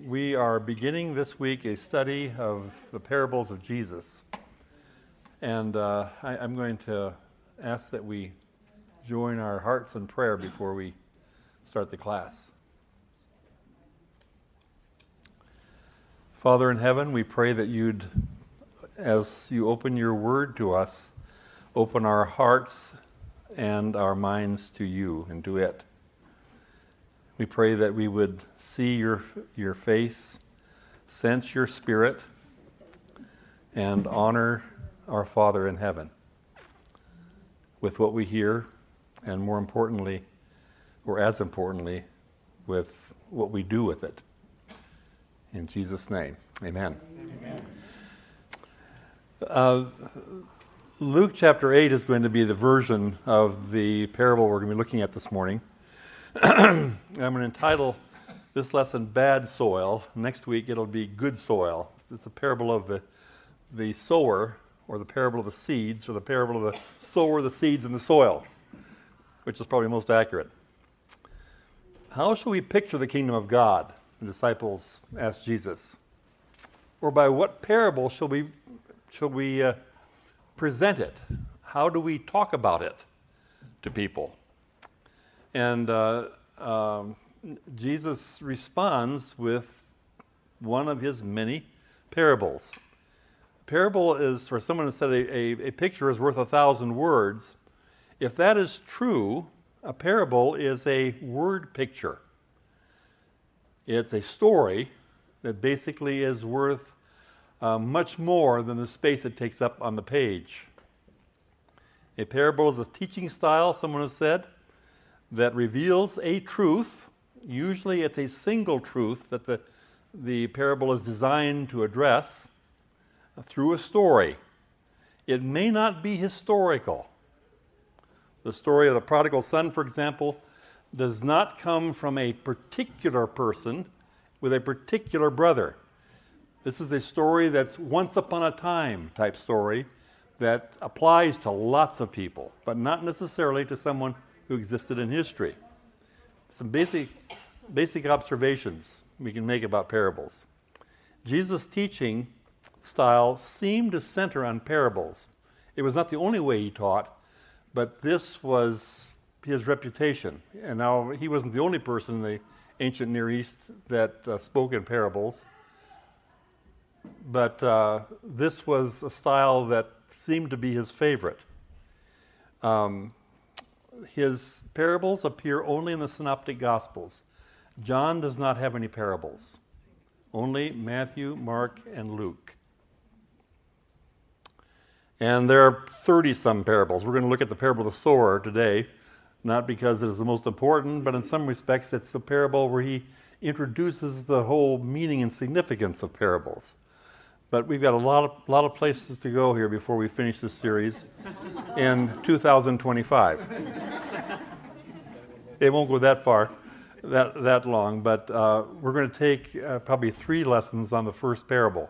We are beginning this week a study of the parables of Jesus. And I'm going to ask that we join our hearts in prayer before we start the class. Father in heaven, we pray that you'd, as you open your word to us, open our hearts and our minds to you and to it. We pray that we would see your face, sense your spirit, and honor our Father in heaven with what we hear, and more importantly, or as importantly, with what we do with it. In Jesus' name, amen. Luke chapter 8 is going to be the version of the parable we're going to be looking at this morning. I'm going to entitle this lesson Bad Soil. Next week it'll be Good Soil. It's a parable of the sower, or the parable of the seeds, or the parable of the sower, the seeds, and the soil, which is probably most accurate. How shall we picture the kingdom of God? The disciples asked Jesus. Or by what parable shall we present it? How do we talk about it to people? And Jesus responds with one of his many parables. A parable is, for someone who said a picture is worth 1,000 words. If that is true, a parable is a word picture. It's a story that basically is worth much more than the space it takes up on the page. A parable is a teaching style, someone has said, that reveals a truth. Usually it's a single truth that the parable is designed to address through a story. It may not be historical. The story of the prodigal son, for example, does not come from a particular person with a particular brother. This is a story that's once upon a time type story that applies to lots of people, but not necessarily to someone who existed in history. Some basic observations we can make about parables. Jesus' teaching style seemed to center on parables. It was not the only way he taught, but this was his reputation. And now he wasn't the only person in the ancient Near East that spoke in parables, but this was a style that seemed to be his favorite. His parables appear only in the Synoptic Gospels. John does not have any parables. Only Matthew, Mark, and Luke. And there are 30-some parables. We're going to look at the parable of the sower today, not because it is the most important, but in some respects it's the parable where he introduces the whole meaning and significance of parables. But we've got a lot of places to go here before we finish this series in 2025. It won't go that far, that long, but we're going to take probably 3 lessons on the first parable.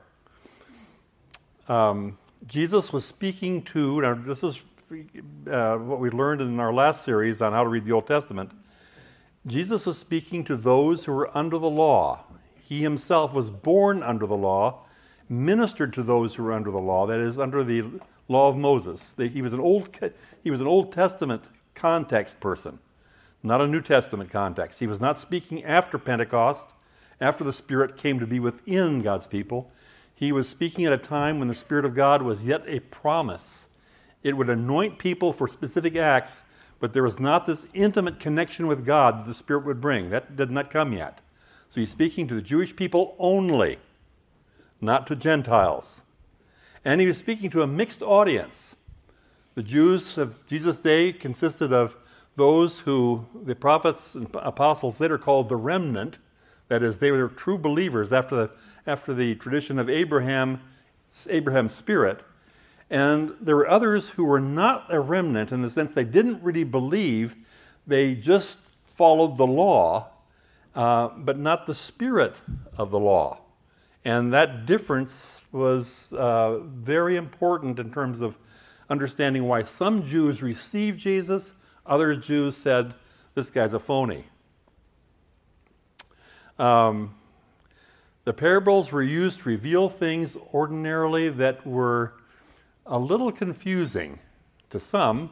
Jesus was speaking to, now this is what we learned in our last series on how to read the Old Testament. Jesus was speaking to those who were under the law. He himself was born under the law, ministered to those who were under the law, that is, under the law of Moses. He was an Old Testament context person, not a New Testament context. He was not speaking after Pentecost, after the Spirit came to be within God's people. He was speaking at a time when the Spirit of God was yet a promise. It would anoint people for specific acts, but there was not this intimate connection with God that the Spirit would bring. That did not come yet. So he's speaking to the Jewish people only, not to Gentiles. And he was speaking to a mixed audience. The Jews of Jesus' day consisted of those who the prophets and apostles later called the remnant. That is, they were true believers after the tradition of Abraham's spirit. And there were others who were not a remnant in the sense they didn't really believe. They just followed the law, but not the spirit of the law. And that difference was very important in terms of understanding why some Jews received Jesus, other Jews said, this guy's a phony. The parables were used to reveal things ordinarily that were a little confusing to some,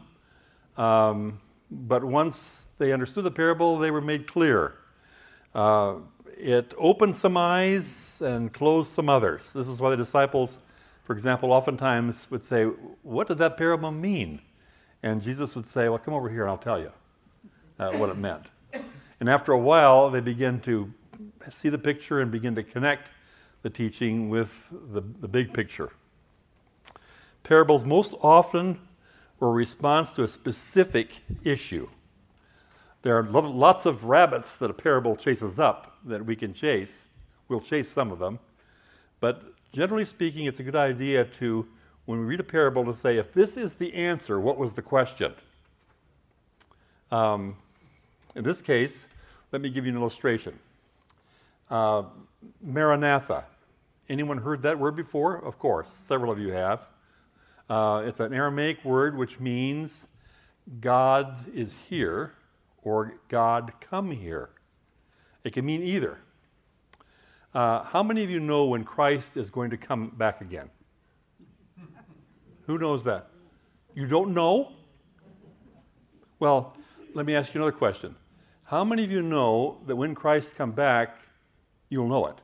but once they understood the parable, they were made clear. It opened some eyes and closed some others. This is why the disciples, for example, oftentimes would say, "What did that parable mean?" And Jesus would say, "Well, come over here and I'll tell you what it meant." And after a while, they begin to see the picture and begin to connect the teaching with the big picture. Parables most often were a response to a specific issue. There are lots of rabbits that a parable chases up that we can chase. We'll chase some of them. But generally speaking, it's a good idea to, when we read a parable, to say, if this is the answer, what was the question? In this case, let me give you an illustration. Maranatha. Anyone heard that word before? Of course, several of you have. It's an Aramaic word which means God is here or God come here. It can mean either. How many of you know when Christ is going to come back again? Who knows that? You don't know? Well, let me ask you another question. How many of you know that when Christ comes back, you'll know it?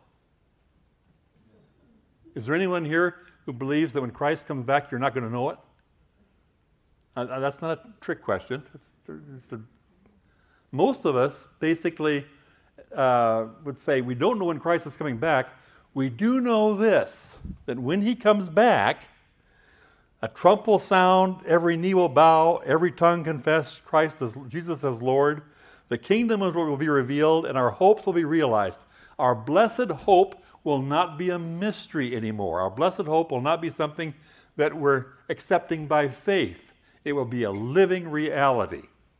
Is there anyone here who believes that when Christ comes back, you're not going to know it? That's not a trick question. Most of us basically would say we don't know when Christ is coming back. We do know this, that when he comes back, a trump will sound, every knee will bow, every tongue confess Jesus as Lord. The kingdom will be revealed, and our hopes will be realized. Our blessed hope will not be a mystery anymore. Our blessed hope will not be something that we're accepting by faith. It will be a living reality.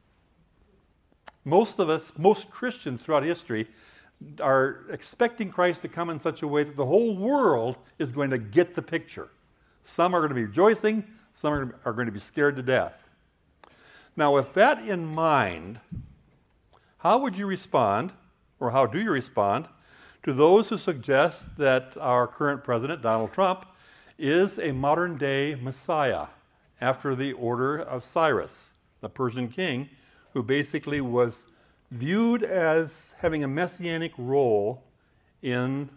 Most of us, most Christians throughout history, are expecting Christ to come in such a way that the whole world is going to get the picture. Some are going to be rejoicing, some are going to be scared to death. Now, with that in mind, how would you respond, or how do you respond, to those who suggest that our current president, Donald Trump, is a modern-day Messiah after the order of Cyrus, the Persian king, who basically was viewed as having a messianic role in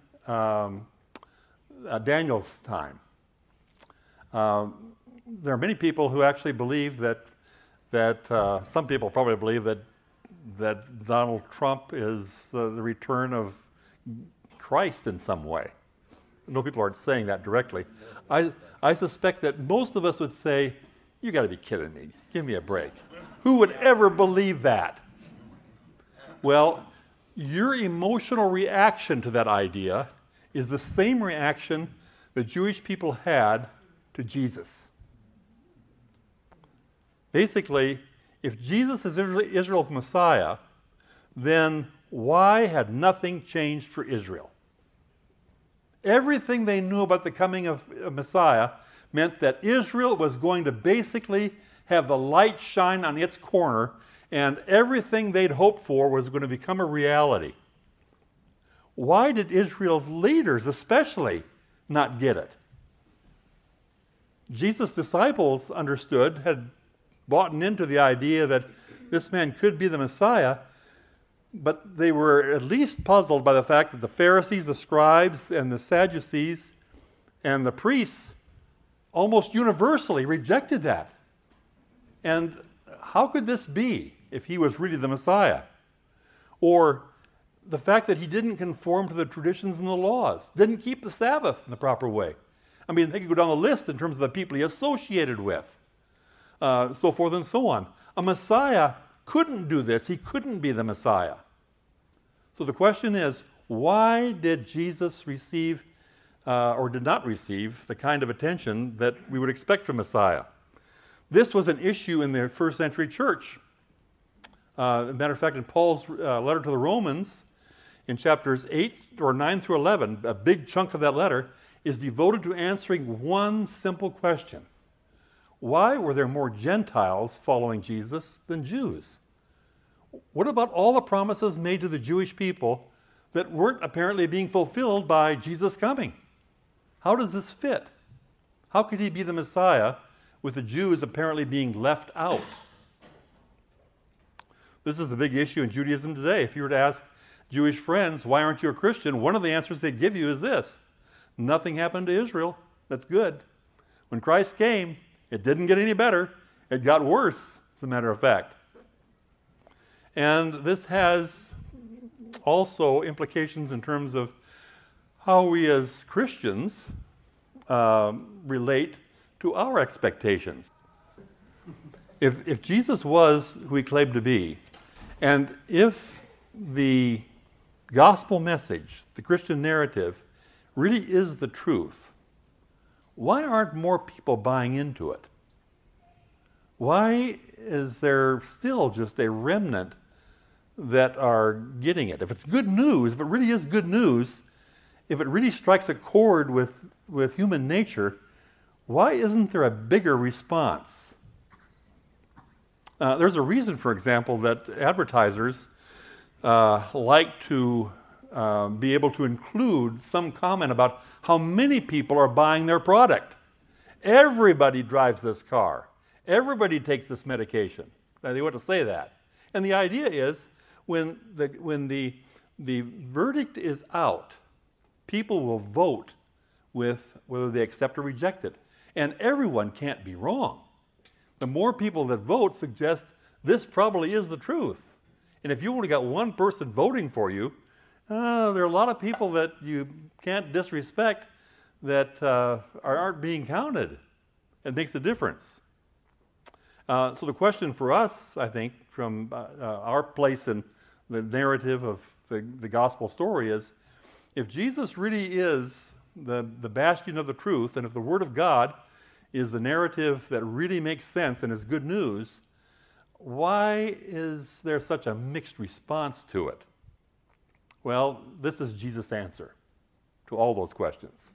Daniel's time. There are many people who actually believe that some people probably believe that Donald Trump is the return of Christ in some way. No, people aren't saying that directly. I suspect that most of us would say, "You got to be kidding me. Give me a break." Who would ever believe that? Well, your emotional reaction to that idea is the same reaction the Jewish people had to Jesus. Basically, if Jesus is Israel's Messiah, then why had nothing changed for Israel? Everything they knew about the coming of Messiah meant that Israel was going to basically have the light shine on its corner, and everything they'd hoped for was going to become a reality. Why did Israel's leaders especially not get it? Jesus' disciples understood, had bought into the idea that this man could be the Messiah, but they were at least puzzled by the fact that the Pharisees, the scribes, and the Sadducees, and the priests almost universally rejected that. And how could this be if he was really the Messiah? Or the fact that he didn't conform to the traditions and the laws, didn't keep the Sabbath in the proper way. I mean, they could go down the list in terms of the people he associated with, so forth and so on. A Messiah couldn't do this. He couldn't be the Messiah. So the question is, why did Jesus receive or did not receive the kind of attention that we would expect from Messiah? This was an issue in the first century church. As a matter of fact, in Paul's letter to the Romans, in chapters 8 or 9 through 11, a big chunk of that letter is devoted to answering one simple question. Why were there more Gentiles following Jesus than Jews? What about all the promises made to the Jewish people that weren't apparently being fulfilled by Jesus coming. How does this fit? How could he be the Messiah with the Jews apparently being left out? This is the big issue in Judaism today. If you were to ask Jewish friends, why aren't you a Christian? One of the answers they'd give you is this: nothing happened to Israel. That's good. When Christ came, it didn't get any better. It got worse, as a matter of fact. And this has also implications in terms of how we as Christians relate to our expectations. If Jesus was who he claimed to be, and if the gospel message, the Christian narrative, really is the truth, why aren't more people buying into it? Why is there still just a remnant that are getting it? If it's good news, if it really is good news, if it really strikes a chord with human nature, why isn't there a bigger response? There's a reason, for example, that advertisers like to be able to include some comment about how many people are buying their product. Everybody drives this car. Everybody takes this medication. Now, they want to say that. And the idea is when the verdict is out, people will vote with whether they accept or reject it. And everyone can't be wrong. The more people that vote suggest this probably is the truth. And if you only got one person voting for you, there are a lot of people that you can't disrespect that aren't being counted. It makes a difference. So the question for us, I think, from our place in the narrative of the gospel story is, if Jesus really is the bastion of the truth, and if the Word of God is the narrative that really makes sense and is good news, why is there such a mixed response to it? Well, this is Jesus' answer to all those questions.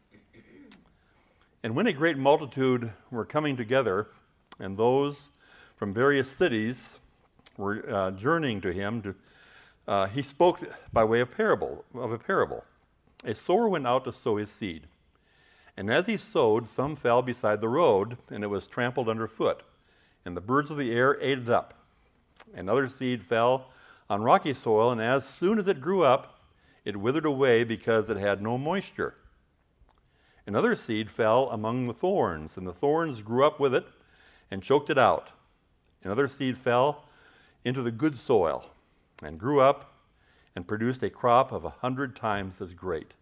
And when a great multitude were coming together, and those from various cities were journeying to him, he spoke by way of a parable. A sower went out to sow his seed. And as he sowed, some fell beside the road, and it was trampled underfoot, and the birds of the air ate it up. Another seed fell on rocky soil, and as soon as it grew up, it withered away because it had no moisture. Another seed fell among the thorns, and the thorns grew up with it and choked it out. Another seed fell into the good soil and grew up and produced a crop of 100 times as great.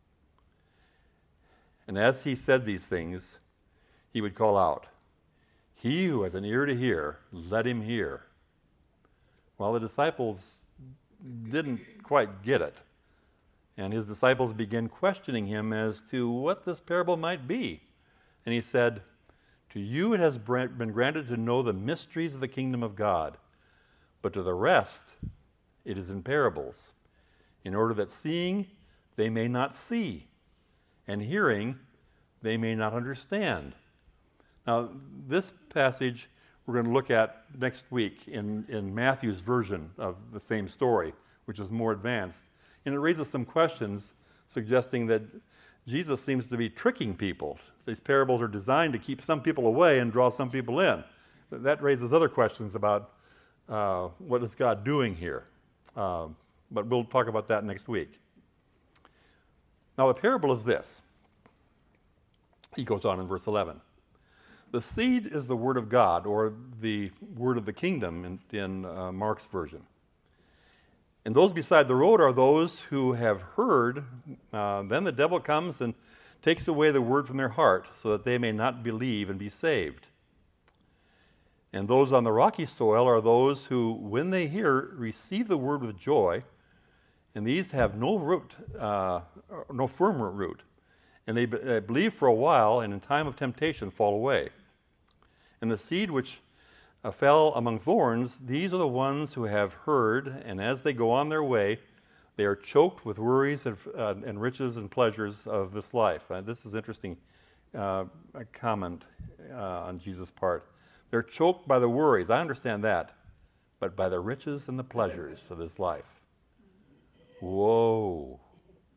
And as he said these things, he would call out, "He who has an ear to hear, let him hear." Well, the disciples didn't quite get it. And his disciples began questioning him as to what this parable might be. And he said, "To you it has been granted to know the mysteries of the kingdom of God, but to the rest it is in parables, in order that seeing they may not see, and hearing they may not understand." Now, this passage we're going to look at next week in Matthew's version of the same story, which is more advanced. And it raises some questions suggesting that Jesus seems to be tricking people. These parables are designed to keep some people away and draw some people in. That raises other questions about what is God doing here. But we'll talk about that next week. Now, the parable is this. He goes on in verse 11. The seed is the word of God, or the word of the kingdom in Mark's version. And those beside the road are those who have heard. Then the devil comes and takes away the word from their heart, so that they may not believe and be saved. And those on the rocky soil are those who, when they hear, receive the word with joy. And these have no root, no firm root. And they believe for a while, and in time of temptation fall away. And the seed which fell among thorns, these are the ones who have heard, and as they go on their way, they are choked with worries and riches and pleasures of this life. This is interesting a comment on Jesus' part. They're choked by the worries. I understand that, but by the riches and the pleasures of this life. Whoa.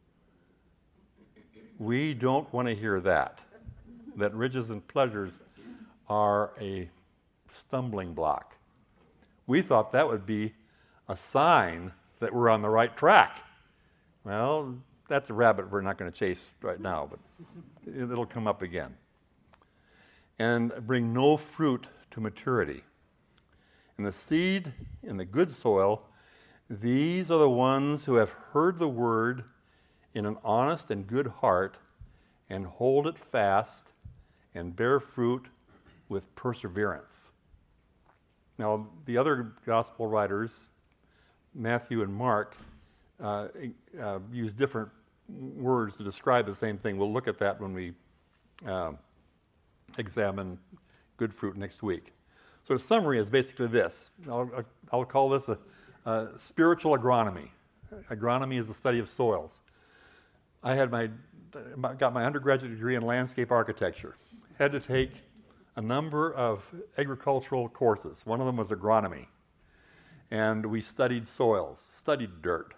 We don't want to hear that riches and pleasures are a stumbling block. We thought that would be a sign that we're on the right track. Well, that's a rabbit we're not going to chase right now, but it'll come up again. And bring no fruit to maturity. And the seed in the good soil, these are the ones who have heard the word in an honest and good heart and hold it fast and bear fruit with perseverance. Now, the other gospel writers, Matthew and Mark, use different words to describe the same thing. We'll look at that when we examine good fruit next week. So the summary is basically this. I'll call this a spiritual agronomy. Agronomy is the study of soils. I got my undergraduate degree in landscape architecture. Had to take a number of agricultural courses. One of them was agronomy. And we studied soils, studied dirt.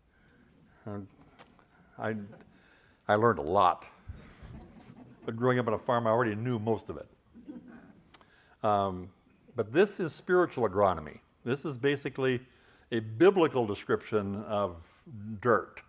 I learned a lot. But growing up on a farm, I already knew most of it. But this is spiritual agronomy. This is basically a biblical description of dirt.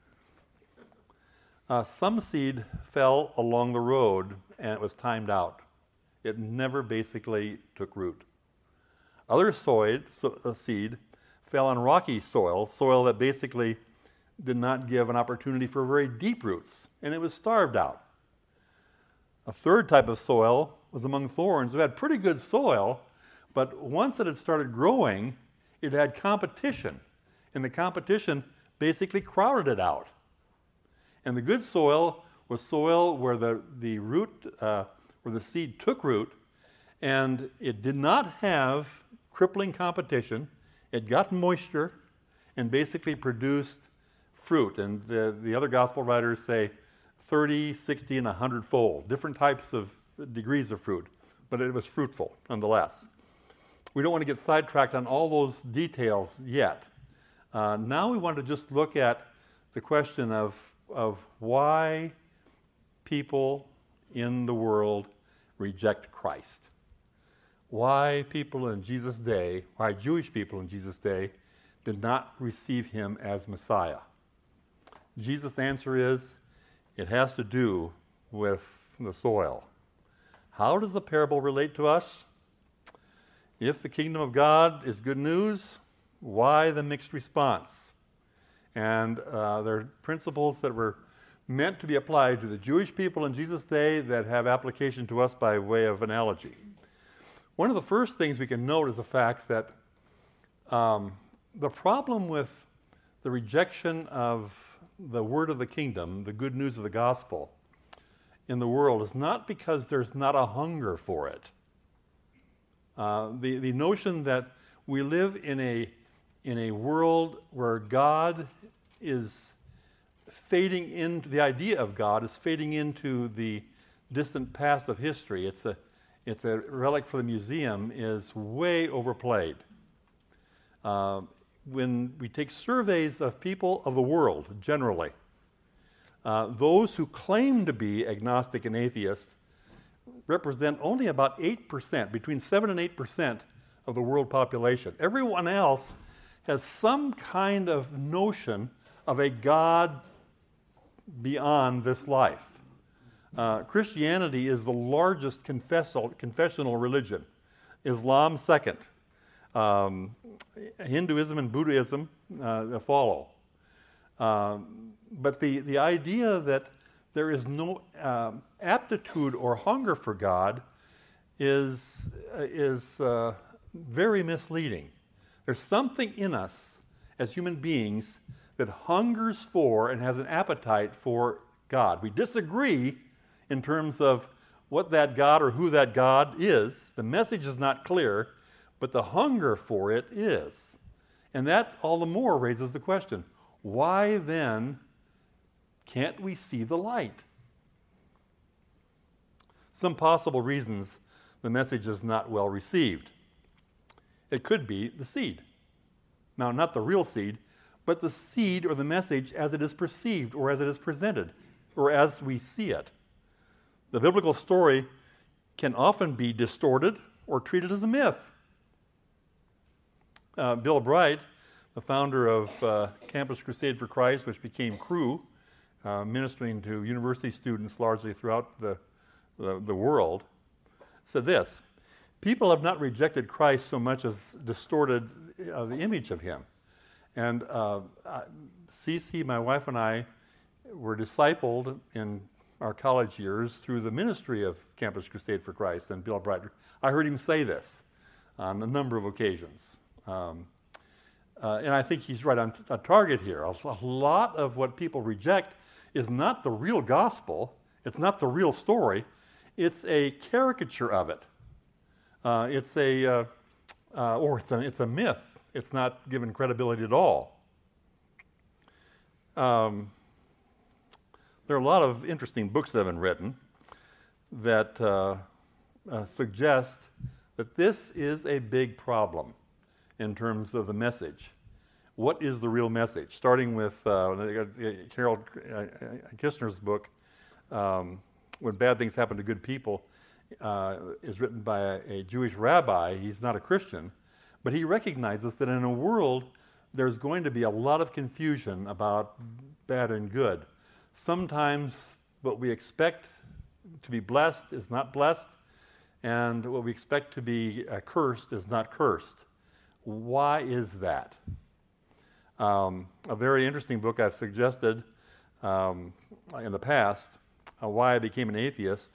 Some seed fell along the road and it was timed out. It never basically took root. Other seed fell on rocky soil that basically did not give an opportunity for very deep roots, and it was starved out. A third type of soil was among thorns, who had pretty good soil, but once it had started growing, it had competition, and the competition basically crowded it out. And the good soil was soil where the root, where the seed took root, and it did not have crippling competition. It got moisture and basically produced fruit. And the other gospel writers say 30, 60, and 100-fold, different types of degrees of fruit, but it was fruitful nonetheless. We don't want to get sidetracked on all those details yet. Now we want to just look at the question of why people in the world reject Christ. Why people in Jesus' day, why Jewish people in Jesus' day did not receive him as Messiah. Jesus' answer is, it has to do with the soil. How does the parable relate to us? If the kingdom of God is good news, why the mixed response? And there are principles that were meant to be applied to the Jewish people in Jesus' day that have application to us by way of analogy. One of the first things we can note is the fact that the problem with the rejection of the word of the kingdom, the good news of the gospel in the world, is not because there's not a hunger for it. The notion that we live in a world where God is fading into, the idea of God is fading into the distant past of history. It's a relic for the museum, is way overplayed. When we take surveys of people of the world generally, those who claim to be agnostic and atheist represent only about 8%, between 7 and 8% of the world population. Everyone else has some kind of notion of a God beyond this life. Christianity is the largest confessional religion. Islam second. Hinduism and Buddhism follow. But the idea that there is no aptitude or hunger for God is very misleading. There's something in us as human beings that hungers for and has an appetite for God. We disagree in terms of what that God or who that God is. The message is not clear, but the hunger for it is. And that all the more raises the question, why then can't we see the light? Some possible reasons the message is not well received. It could be the seed. Now, not the real seed, but the seed or the message as it is perceived or as it is presented or as we see it. The biblical story can often be distorted or treated as a myth. Bill Bright, the founder of Campus Crusade for Christ, which became Cru, ministering to university students largely throughout the world, said this: people have not rejected Christ so much as distorted the image of him. And Cece, my wife, and I were discipled in our college years through the ministry of Campus Crusade for Christ and Bill Bright. I heard him say this on a number of occasions. And I think he's right on target here. A lot of what people reject is not the real gospel. It's not the real story. It's a caricature of it. It's a myth. It's not given credibility at all. There are a lot of interesting books that have been written that suggest that this is a big problem in terms of the message. What is the real message? Starting with Harold Kistner's book, When Bad Things Happen to Good People, is written by a Jewish rabbi. He's not a Christian, but he recognizes that in a world there's going to be a lot of confusion about bad and good. Sometimes what we expect to be blessed is not blessed, and what we expect to be cursed is not cursed. Why is that? A very interesting book I've suggested in the past, Why I Became an Atheist.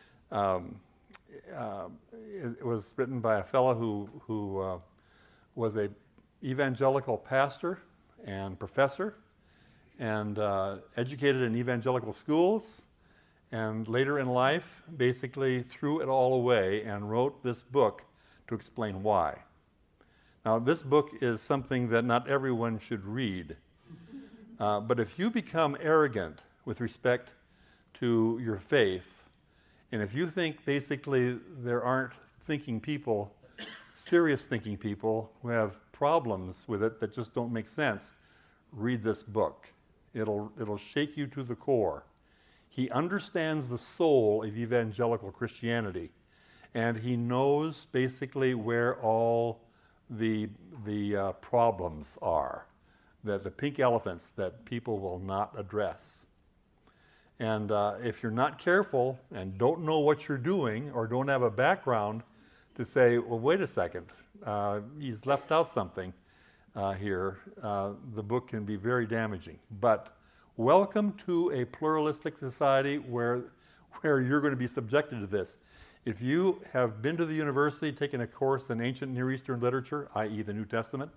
It was written by a fellow who was a evangelical pastor and professor and educated in evangelical schools, and later in life basically threw it all away and wrote this book to explain why. Now, this book is something that not everyone should read, but if you become arrogant with respect to your faith, and if you think basically there aren't thinking people, serious thinking people who have problems with it that just don't make sense, read this book. It'll shake you to the core. He understands the soul of evangelical Christianity, and he knows basically where all the problems are, the pink elephants that people will not address. And if you're not careful and don't know what you're doing or don't have a background to say, well, wait a second, he's left out something here, the book can be very damaging. But welcome to a pluralistic society where you're going to be subjected to this. If you have been to the university, taken a course in ancient Near Eastern literature, i.e. the New Testament,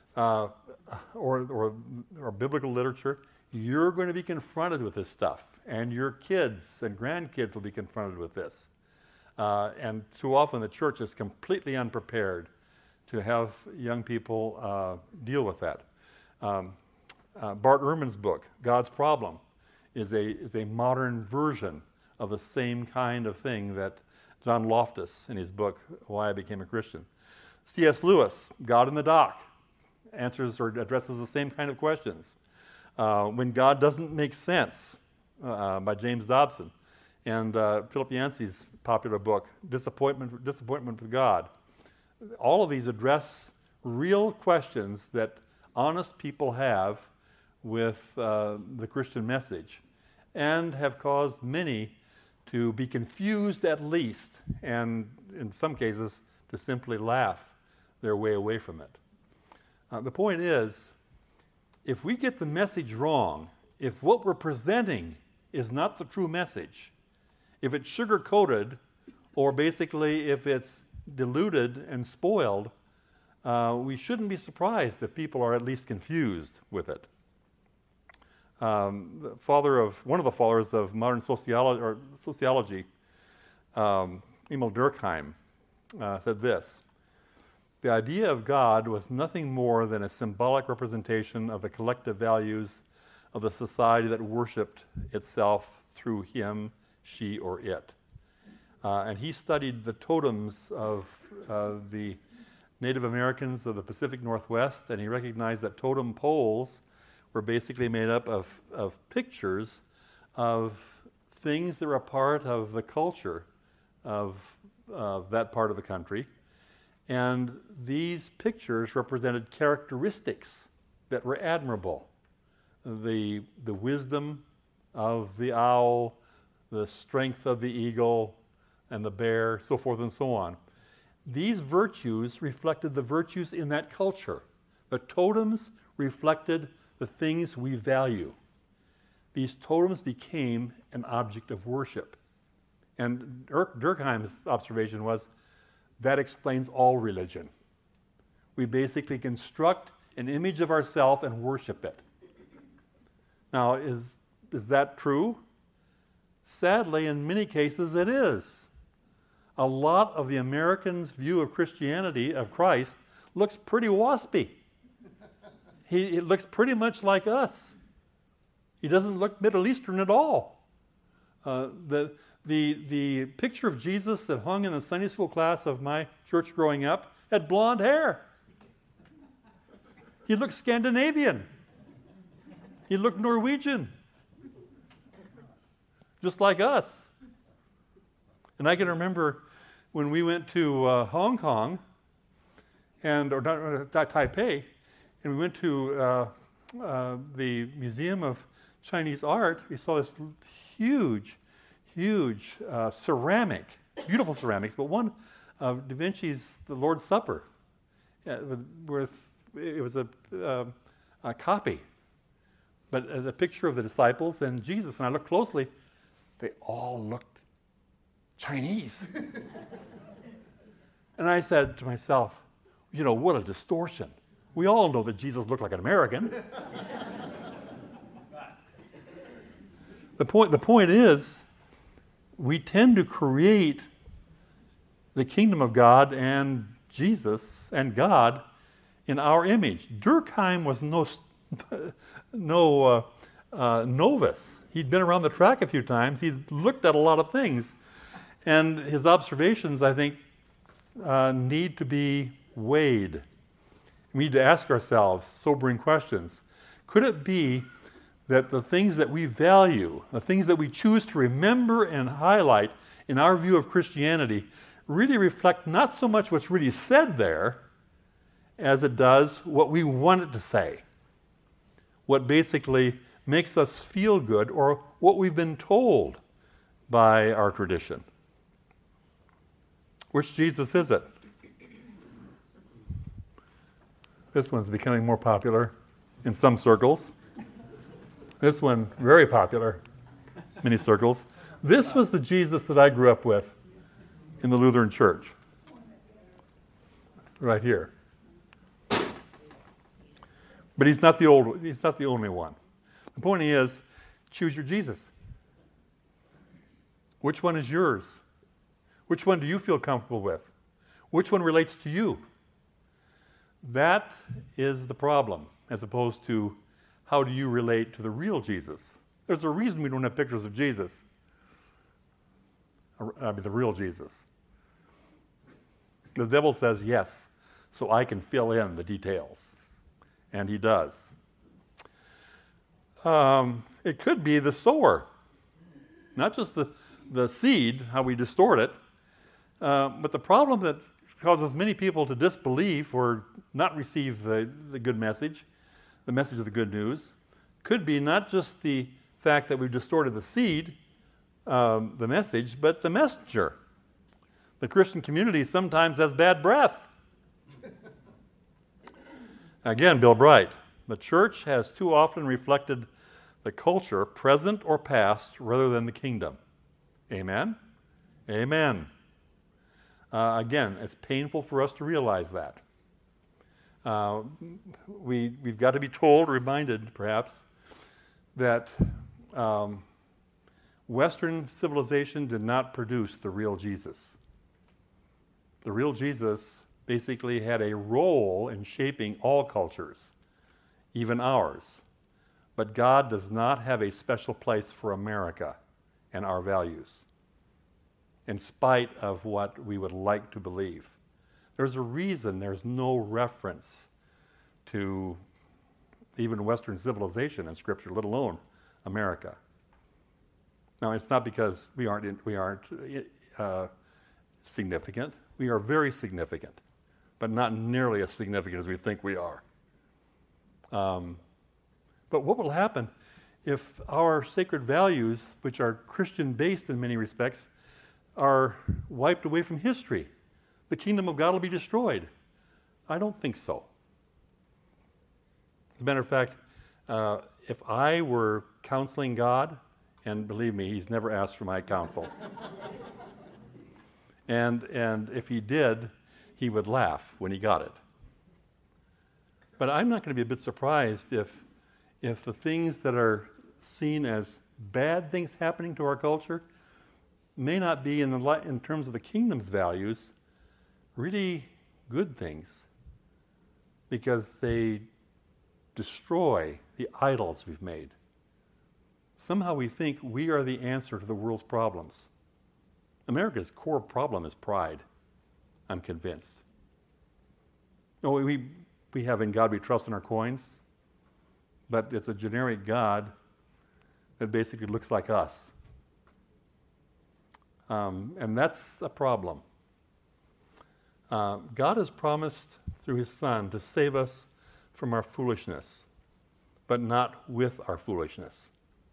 or biblical literature, you're going to be confronted with this stuff. And your kids and grandkids will be confronted with this. And too often the church is completely unprepared to have young people deal with that. Bart Ehrman's book, God's Problem, is a modern version of the same kind of thing that John Loftus in his book, Why I Became a Christian. C.S. Lewis, God in the Dock, answers or addresses the same kind of questions. When God Doesn't Make Sense, by James Dobson, and Philip Yancey's popular book, Disappointment with God. All of these address real questions that honest people have with the Christian message, and have caused many to be confused at least, and in some cases to simply laugh their way away from it. The point is, if we get the message wrong, if what we're presenting is not the true message, if it's sugar-coated, or basically if it's diluted and spoiled, we shouldn't be surprised if people are at least confused with it. One of the fathers of modern sociology, Emil Durkheim, said this: the idea of God was nothing more than a symbolic representation of the collective values of the society that worshipped itself through him, she, or it. And he studied the totems of the Native Americans of the Pacific Northwest, and he recognized that totem poles were basically made up of pictures of things that were a part of the culture of that part of the country. And these pictures represented characteristics that were admirable. The wisdom of the owl, the strength of the eagle and the bear, so forth and so on. These virtues reflected the virtues in that culture. The totems reflected the things we value. These totems became an object of worship. And Durkheim's observation was, that explains all religion. We basically construct an image of ourselves and worship it. Now, is that true? Sadly, in many cases, it is. A lot of the Americans' view of Christianity, of Christ, looks pretty waspy. He looks pretty much like us. He doesn't look Middle Eastern at all. The picture of Jesus that hung in the Sunday school class of my church growing up had blonde hair. He looked Scandinavian. He looked Norwegian. Just like us. And I can remember when we went to Hong Kong, or Taipei, and we went to the Museum of Chinese Art. We saw this huge ceramic, beautiful ceramics, but one of Da Vinci's The Lord's Supper, where it was a copy, but a picture of the disciples and Jesus. And I looked closely; they all looked Chinese. And I said to myself, what a distortion. We all know that Jesus looked like an American. The point is, we tend to create the kingdom of God and Jesus and God in our image. Durkheim was no novice. He'd been around the track a few times. He'd looked at a lot of things. And his observations, I think, need to be weighed. We need to ask ourselves sobering questions. Could it be that the things that we value, the things that we choose to remember and highlight in our view of Christianity, really reflect not so much what's really said there as it does what we want it to say? What basically makes us feel good, or what we've been told by our tradition. Which Jesus is it? This one's becoming more popular in some circles. This one, very popular in many circles. This was the Jesus that I grew up with in the Lutheran Church. Right here. But he's not the only one. The point is, choose your Jesus. Which one is yours? Which one do you feel comfortable with? Which one relates to you? That is the problem, as opposed to how do you relate to the real Jesus? There's a reason we don't have pictures of Jesus. The real Jesus. The devil says yes, so I can fill in the details. And he does. It could be the sower. Not just the seed, how we distort it, but the problem that causes many people to disbelieve or not receive the good message, the message of the good news, could be not just the fact that we've distorted the seed, the message, but the messenger. The Christian community sometimes has bad breath. Again, Bill Bright, the church has too often reflected the culture, present or past, rather than the kingdom. Amen? Amen. Again, it's painful for us to realize that. We've got to be told, reminded perhaps, that Western civilization did not produce the real Jesus. The real Jesus basically had a role in shaping all cultures, even ours. But God does not have a special place for America and our values, in spite of what we would like to believe. There's a reason there's no reference to even Western civilization in Scripture, let alone America. Now, it's not because we aren't significant. We are very significant, but not nearly as significant as we think we are. But what will happen if our sacred values, which are Christian-based in many respects, are wiped away from history? The kingdom of God will be destroyed. I don't think so. As a matter of fact, if I were counseling God, and believe me, he's never asked for my counsel. And if he did, he would laugh when he got it. But I'm not going to be a bit surprised if the things that are seen as bad things happening to our culture may not be in terms of the kingdom's values really good things, because they destroy the idols we've made. Somehow we think we are the answer to the world's problems. America's core problem is pride, I'm convinced. No, we have in God we trust in our coins, but it's a generic God that basically looks like us. And that's a problem. God has promised through his Son to save us from our foolishness, but not with our foolishness.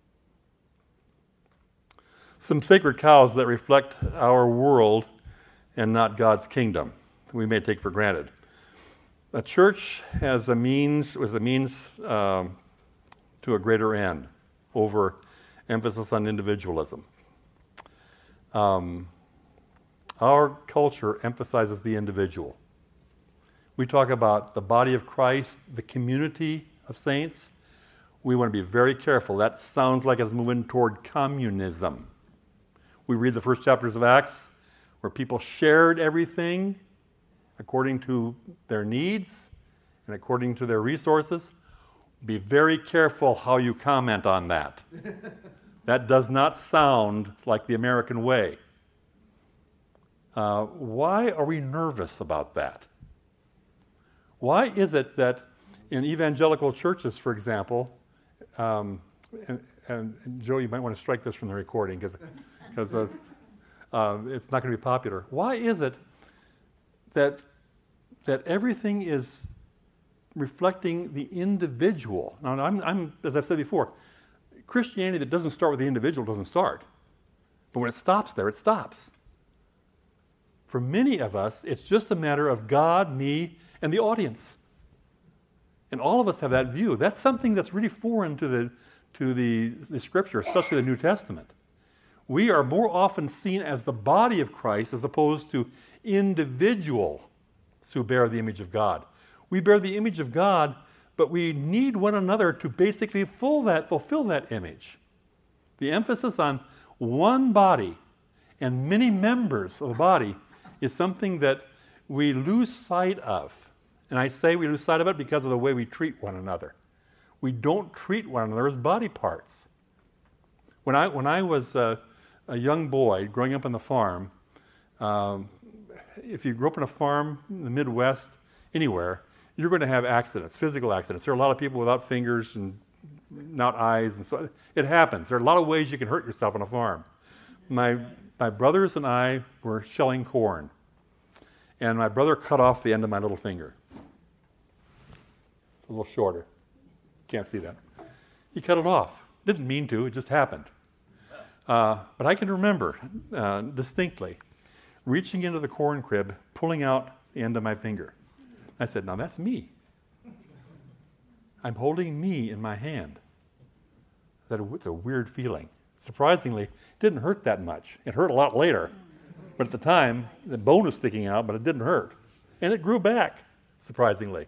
Some sacred cows that reflect our world and not God's kingdom we may take for granted. A church was a means to a greater end over emphasis on individualism. Our culture emphasizes the individual. We talk about the body of Christ, the community of saints. We want to be very careful. That sounds like it's moving toward communism. We read the first chapters of Acts where people shared everything according to their needs and according to their resources. Be very careful how you comment on that. That does not sound like the American way. Why are we nervous about that? Why is it that in evangelical churches, for example, and Joe, you might want to strike this from the recording because it's not going to be popular. Why is it that everything is reflecting the individual? Now, I'm as I've said before, Christianity that doesn't start with the individual doesn't start. But when it stops there, it stops. For many of us, it's just a matter of God, me, and the audience. And all of us have that view. That's something that's really foreign to the Scripture, especially the New Testament. We are more often seen as the body of Christ as opposed to individuals who bear the image of God. We bear the image of God, but we need one another to basically fulfill that image. The emphasis on one body and many members of the body is something that we lose sight of. And I say we lose sight of it because of the way we treat one another. We don't treat one another as body parts. When I was a young boy growing up on the farm, if you grew up on a farm in the Midwest, anywhere, you're going to have accidents, physical accidents. There are a lot of people without fingers and not eyes, and so it happens. There are a lot of ways you can hurt yourself on a farm. My brothers and I were shelling corn, and my brother cut off the end of my little finger. It's a little shorter. Can't see that. He cut it off. Didn't mean to, it just happened. But I can remember distinctly reaching into the corn crib, pulling out the end of my finger. I said, now that's me. I'm holding me in my hand. It's a weird feeling. Surprisingly, it didn't hurt that much. It hurt a lot later. But at the time, the bone was sticking out, but it didn't hurt. And it grew back, surprisingly.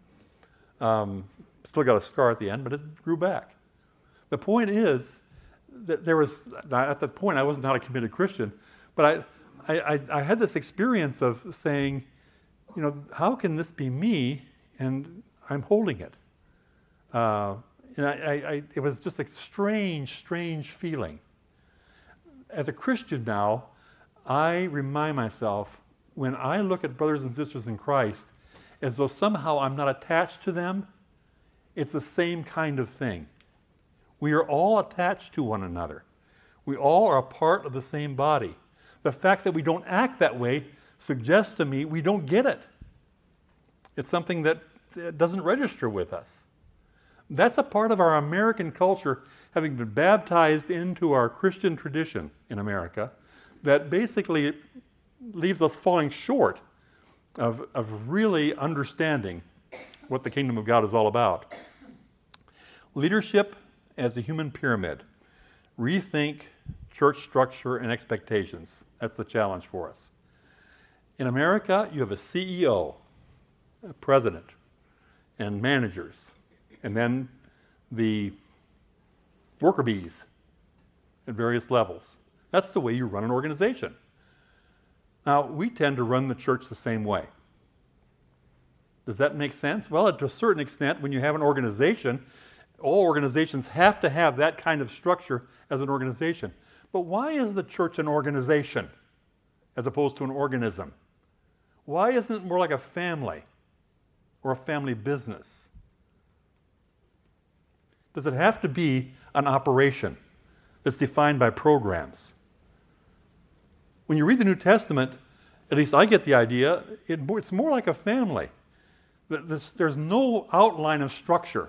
Still got a scar at the end, but it grew back. The point is that at that point, I was not a committed Christian, but I had this experience of saying, how can this be me and I'm holding it? It was just a strange feeling. As a Christian now, I remind myself when I look at brothers and sisters in Christ as though somehow I'm not attached to them, it's the same kind of thing. We are all attached to one another. We all are a part of the same body. The fact that we don't act that way suggests to me we don't get it. It's something that doesn't register with us. That's a part of our American culture, having been baptized into our Christian tradition in America, that basically leaves us falling short of really understanding what the kingdom of God is all about. Leadership as a human pyramid. Rethink church structure and expectations. That's the challenge for us. In America, you have a CEO, a president, and managers, and then the worker bees at various levels. That's the way you run an organization. Now, we tend to run the church the same way. Does that make sense? Well, to a certain extent, when you have an organization, all organizations have to have that kind of structure as an organization. But why is the church an organization as opposed to an organism? Why isn't it more like a family or a family business? Does it have to be an operation that's defined by programs? When you read the New Testament, at least I get the idea, it's more like a family. There's no outline of structure.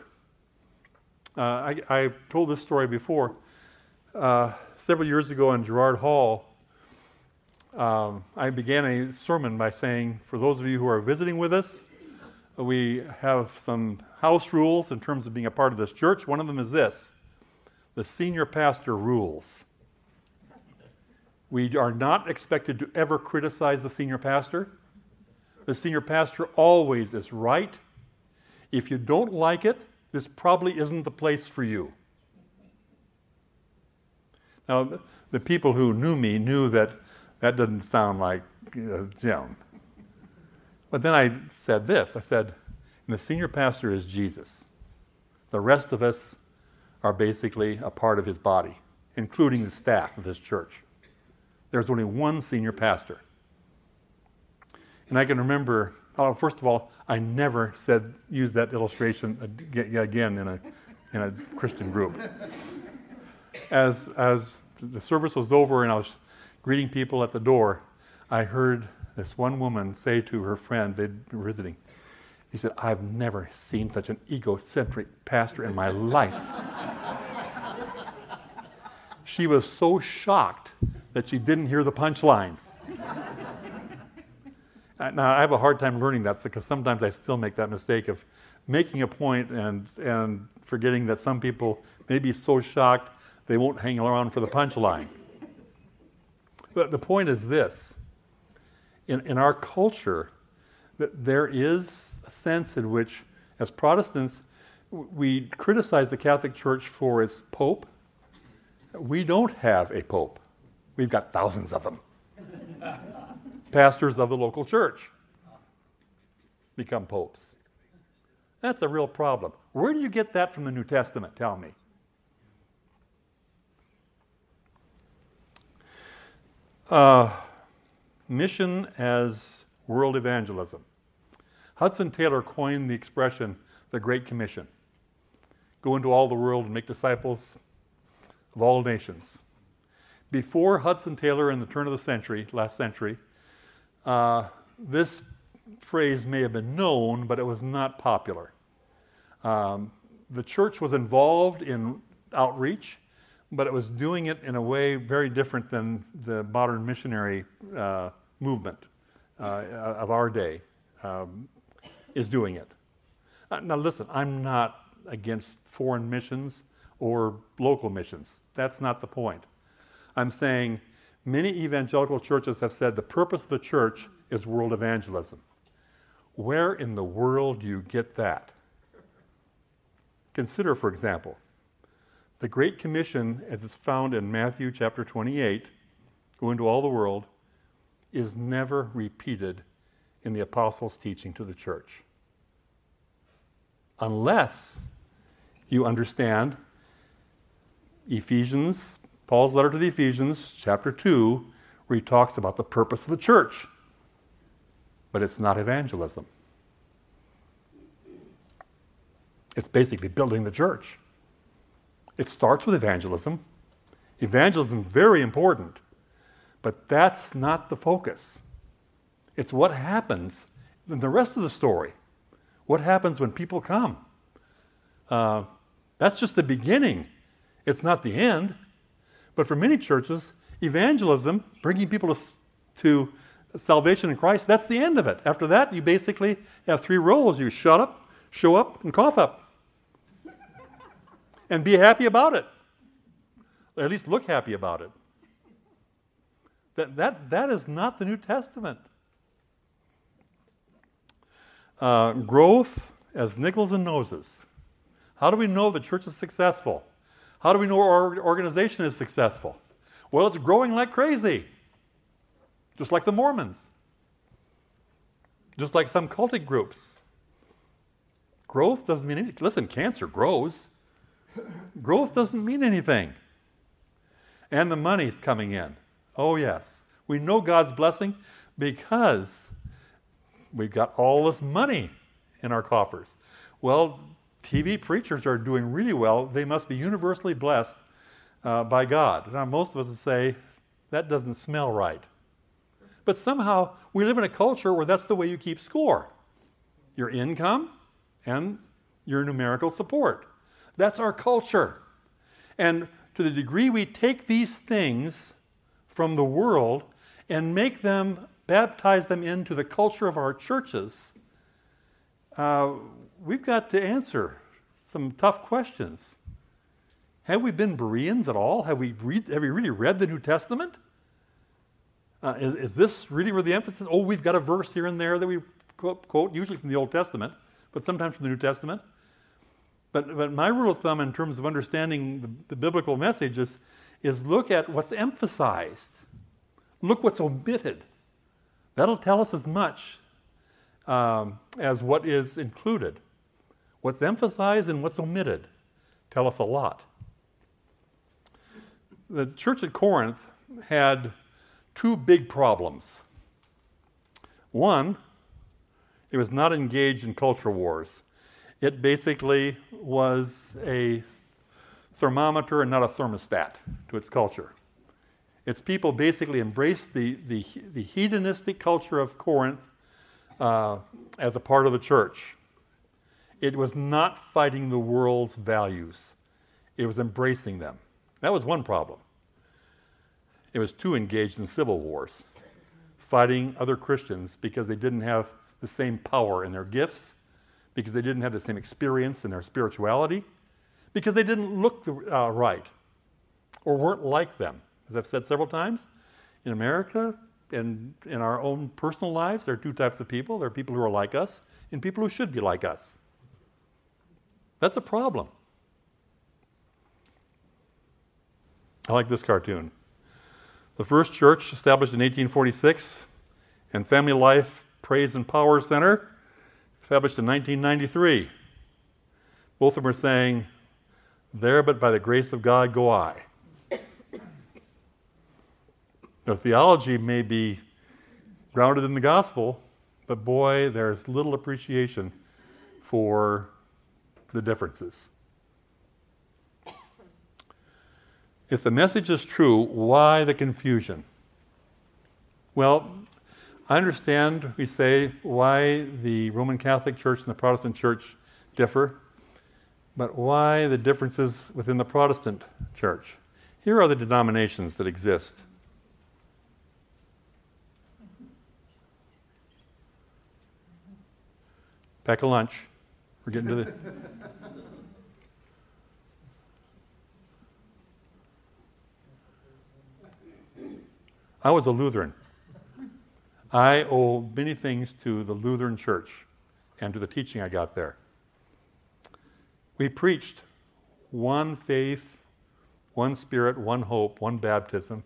I've told this story before. Several years ago in Gerard Hall, I began a sermon by saying, for those of you who are visiting with us, we have some house rules in terms of being a part of this church. One of them is this: the senior pastor rules. We are not expected to ever criticize the senior pastor. The senior pastor always is right. If you don't like it, this probably isn't the place for you. Now, the people who knew me knew that doesn't sound like Jim. But then I said this. I said, the senior pastor is Jesus. The rest of us are basically a part of his body, including the staff of this church. There's only one senior pastor. And I can remember, first of all, I never used that illustration again in a Christian group. As the service was over and I was greeting people at the door, I heard this one woman say to her friend they'd been visiting, he said, "I've never seen such an egocentric pastor in my life." She was so shocked that she didn't hear the punchline. Now, I have a hard time learning that because sometimes I still make that mistake of making a point and forgetting that some people may be so shocked they won't hang around for the punchline. But the point is this. In our culture, that there is a sense in which, as Protestants, we criticize the Catholic Church for its pope. We don't have a pope. We've got thousands of them. Pastors of the local church become popes. That's a real problem. Where do you get that from the New Testament? Tell me. Mission as world evangelism. Hudson Taylor coined the expression, the Great Commission. Go into all the world and make disciples of all nations. Before Hudson Taylor in the turn of the century, last century, this phrase may have been known, but it was not popular. The church was involved in outreach, but it was doing it in a way very different than the modern missionary movement of our day is doing it. Now listen, I'm not against foreign missions or local missions. That's not the point. I'm saying many evangelical churches have said the purpose of the church is world evangelism. Where in the world do you get that? Consider, for example, the Great Commission, as it's found in Matthew chapter 28, go into all the world, is never repeated in the apostles' teaching to the church. Unless you understand Ephesians, Paul's letter to the Ephesians, chapter 2, where he talks about the purpose of the church. but it's not evangelism. It's basically building the church. It starts with evangelism. Evangelism is very important, but that's not the focus. It's what happens in the rest of the story. What happens when people come? That's just the beginning. It's not the end. But for many churches, evangelism, bringing people to salvation in Christ, that's the end of it. After that, you basically have three roles. You shut up, show up, and cough up. And be happy about it. Or at least look happy about it. That is not the New Testament. Growth as nickels and noses. How do we know the church is successful? How do we know our organization is successful? Well, it's growing like crazy. Just like the Mormons. Just like some cultic groups. Growth doesn't mean anything. Listen, cancer grows. Growth doesn't mean anything. And the money's coming in. Oh, yes. We know God's blessing because we've got all this money in our coffers. Well, TV preachers are doing really well. They must be universally blessed by God. Now, most of us would say, that doesn't smell right. But somehow, we live in a culture where that's the way you keep score. Your income and your numerical support. That's our culture. And to the degree we take these things from the world and make them, baptize them into the culture of our churches, we've got to answer some tough questions. Have we been Bereans at all? Have we really read the New Testament? Is this really where the emphasis? Oh, we've got a verse here and there that we quote, usually from the Old Testament, but sometimes from the New Testament. But my rule of thumb in terms of understanding the biblical message is look at what's emphasized. Look what's omitted. That'll tell us as much as what is included. What's emphasized and what's omitted tell us a lot. The church at Corinth had two big problems. One, it was not engaged in culture wars. It basically was a thermometer and not a thermostat to its culture. Its people basically embraced the hedonistic culture of Corinth as a part of the church. It was not fighting the world's values. It was embracing them. That was one problem. It was too engaged in civil wars, fighting other Christians because they didn't have the same power in their gifts, because they didn't have the same experience in their spirituality, because they didn't look right or weren't like them. As I've said several times, in America and in our own personal lives, there are two types of people. There are people who are like us and people who should be like us. That's a problem. I like this cartoon. The first church established in 1846 and Family Life Praise and Power Center established in 1993. Both of them are saying, there but by the grace of God go I. Their theology may be grounded in the gospel, but boy, there's little appreciation for the differences. If the message is true, why the confusion? Well, I understand, we say, why the Roman Catholic Church and the Protestant Church differ, but why the differences within the Protestant Church? Here are the denominations that exist. Pack a lunch. We're getting to the... I was a Lutheran. I owe many things to the Lutheran Church and to the teaching I got there. We preached one faith, one spirit, one hope, one baptism.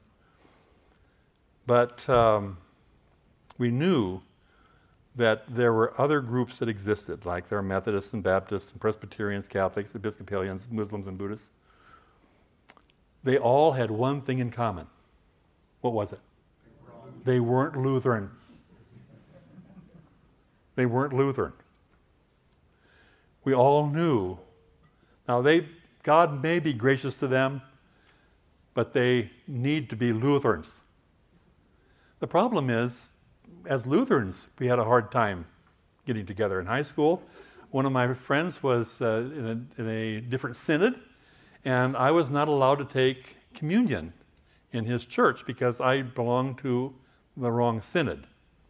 But we knew that there were other groups that existed, like there are Methodists and Baptists and Presbyterians, Catholics, Episcopalians, Muslims and Buddhists. They all had one thing in common. What was it? They weren't Lutheran. They weren't Lutheran. We all knew. Now, God may be gracious to them, but they need to be Lutherans. The problem is, as Lutherans, we had a hard time getting together in high school. One of my friends was in a different synod, and I was not allowed to take communion in his church because I belonged to the wrong synod.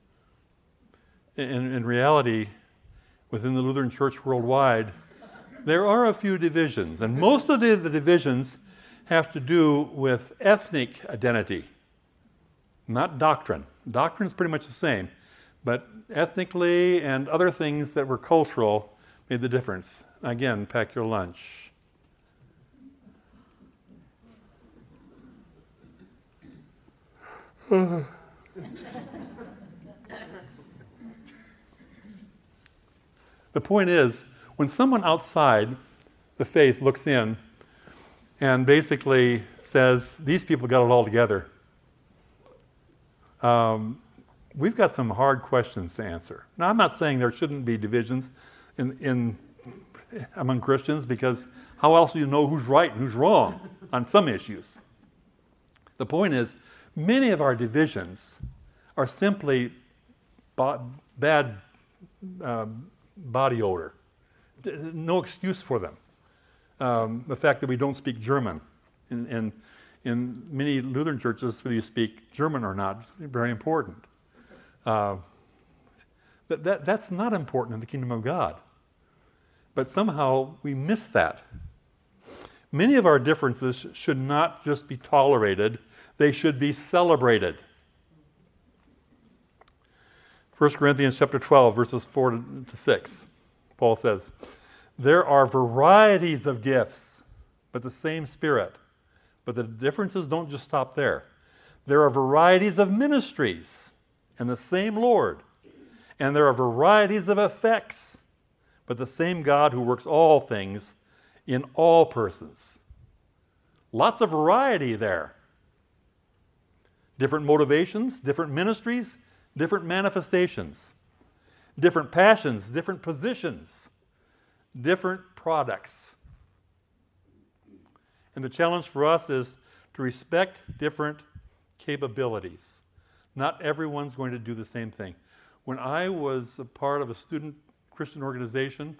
In reality, within the Lutheran Church worldwide, there are a few divisions, and most of the divisions have to do with ethnic identity, not doctrine. Doctrine is pretty much the same, but ethnically and other things that were cultural made the difference. Again, pack your lunch. The point is, when someone outside the faith looks in and basically says, these people got it all together, we've got some hard questions to answer. Now, I'm not saying there shouldn't be divisions among Christians, because how else do you know who's right and who's wrong on some issues? The point is, many of our divisions are simply bad body odor. No excuse for them. The fact that we don't speak German. In many Lutheran churches, whether you speak German or not, is very important. That's not important in the kingdom of God. But somehow we miss that. Many of our differences should not just be tolerated, they should be celebrated. 1 Corinthians chapter 12, verses 4 to 6. Paul says, there are varieties of gifts, but the same Spirit. But the differences don't just stop there. There are varieties of ministries, and the same Lord. And there are varieties of effects, but the same God who works all things in all persons. Lots of variety there. Different motivations, different ministries, different manifestations, different passions, different positions, different products. And the challenge for us is to respect different capabilities. Not everyone's going to do the same thing. When I was a part of a student Christian organization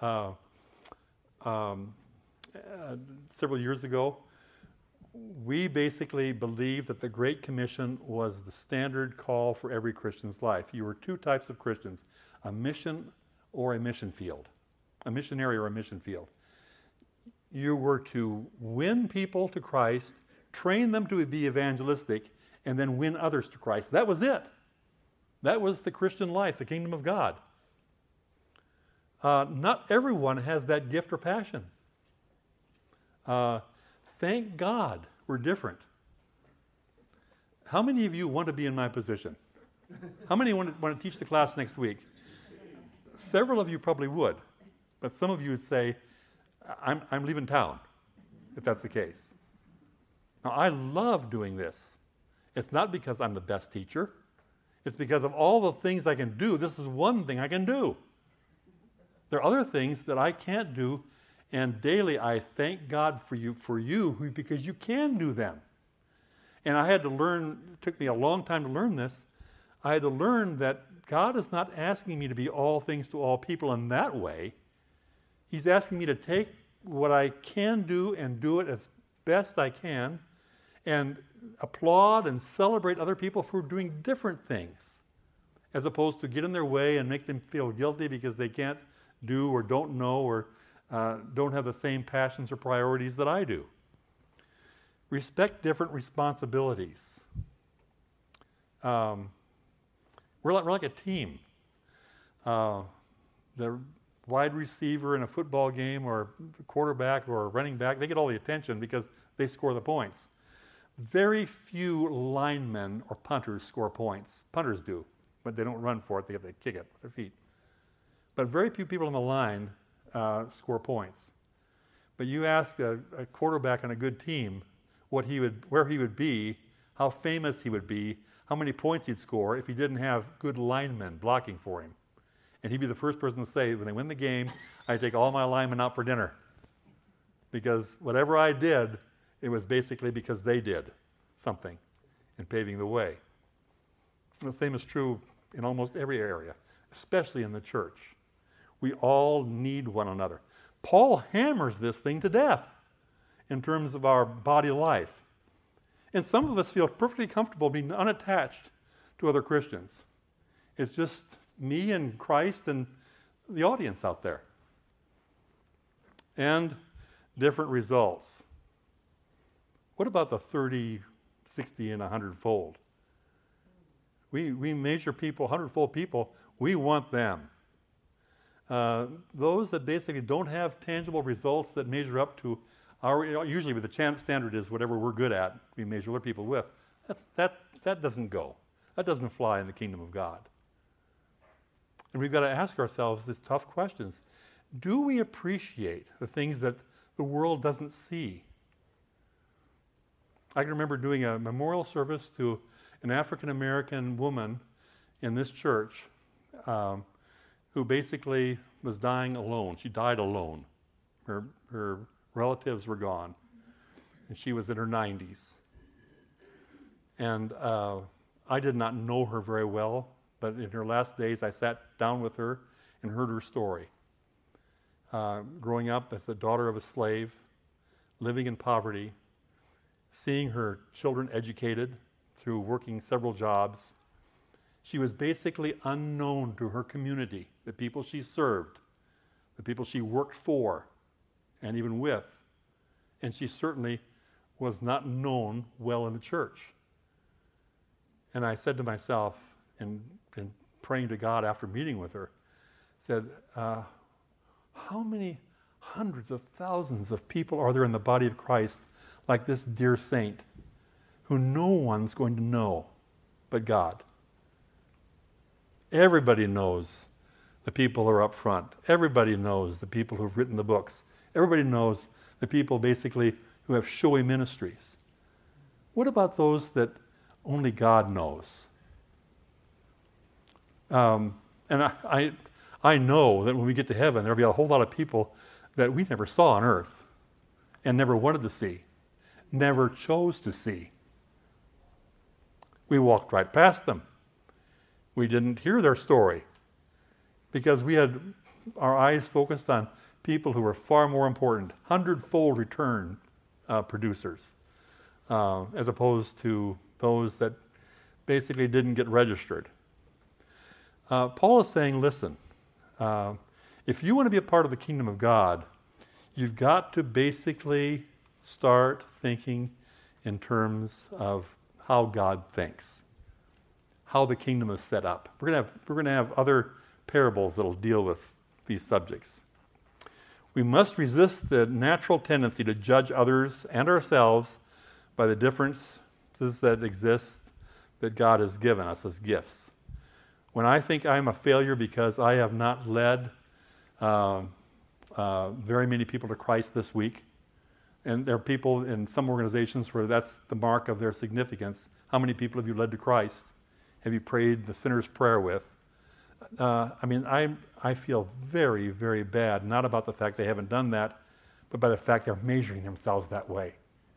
several years ago, we basically believed that the Great Commission was the standard call for every Christian's life. You were two types of Christians, a mission or a mission field, a missionary or a mission field. You were to win people to Christ, train them to be evangelistic, and then win others to Christ. That was it. That was the Christian life, the kingdom of God. Not everyone has that gift or passion. Thank God we're different. How many of you want to be in my position? How many want to teach the class next week? Several of you probably would, but some of you would say, I'm leaving town, if that's the case. Now, I love doing this. It's not because I'm the best teacher. It's because of all the things I can do. This is one thing I can do. There are other things that I can't do, and daily I thank God for you because you can do them. And I had to learn, it took me a long time to learn this, I had to learn that God is not asking me to be all things to all people in that way. He's asking me to take what I can do and do it as best I can, and applaud and celebrate other people for doing different things, as opposed to get in their way and make them feel guilty because they can't do or don't know or don't have the same passions or priorities that I do. Respect different responsibilities. We're like a team. The wide receiver in a football game or quarterback or running back, they get all the attention because they score the points. Very few linemen or punters score points. Punters do, but they don't run for it. They have to kick it with their feet. But very few people on the line score points. But you ask a quarterback on a good team where he would be, how famous he would be, how many points he'd score if he didn't have good linemen blocking for him. And he'd be the first person to say, when they win the game, I take all my linemen out for dinner. Because whatever I did, it was basically because they did something in paving the way. And the same is true in almost every area, especially in the church. We all need one another. Paul hammers this thing to death in terms of our body life. And some of us feel perfectly comfortable being unattached to other Christians. It's just me and Christ and the audience out there. And different results. What about the 30, 60, and 100-fold? We measure people, 100-fold people, we want them. Those that basically don't have tangible results that measure up to our, usually with the standard is whatever we're good at, we measure other people with. That doesn't go. That doesn't fly in the kingdom of God. And we've got to ask ourselves these tough questions. Do we appreciate the things that the world doesn't see? I can remember doing a memorial service to an African-American woman in this church who basically was dying alone. She died alone. Her relatives were gone. And she was in her 90s. And I did not know her very well, but in her last days I sat down with her and heard her story. Growing up as the daughter of a slave, living in poverty, seeing her children educated through working several jobs. She was basically unknown to her community, the people she served, the people she worked for, and even with. And she certainly was not known well in the church. And I said to myself, and praying to God after meeting with her, said, how many hundreds of thousands of people are there in the body of Christ like this dear saint who no one's going to know but God? Everybody knows the people who are up front. Everybody knows the people who've written the books. Everybody knows the people basically who have showy ministries. What about those that only God knows? And I know that when we get to heaven, there'll be a whole lot of people that we never saw on earth and never wanted to see, never chose to see. We walked right past them. We didn't hear their story because we had our eyes focused on people who were far more important, 100-fold return producers, as opposed to those that basically didn't get registered. Paul is saying, listen, if you want to be a part of the kingdom of God, you've got to basically start thinking in terms of how God thinks, how the kingdom is set up. We're going to have other parables that'll deal with these subjects. We must resist the natural tendency to judge others and ourselves by the differences that exist that God has given us as gifts. When I think I'm a failure because I have not led very many people to Christ this week, and there are people in some organizations where that's the mark of their significance. How many people have you led to Christ? Have you prayed the sinner's prayer with? I feel very, very bad, not about the fact they haven't done that, but by the fact they're measuring themselves that way.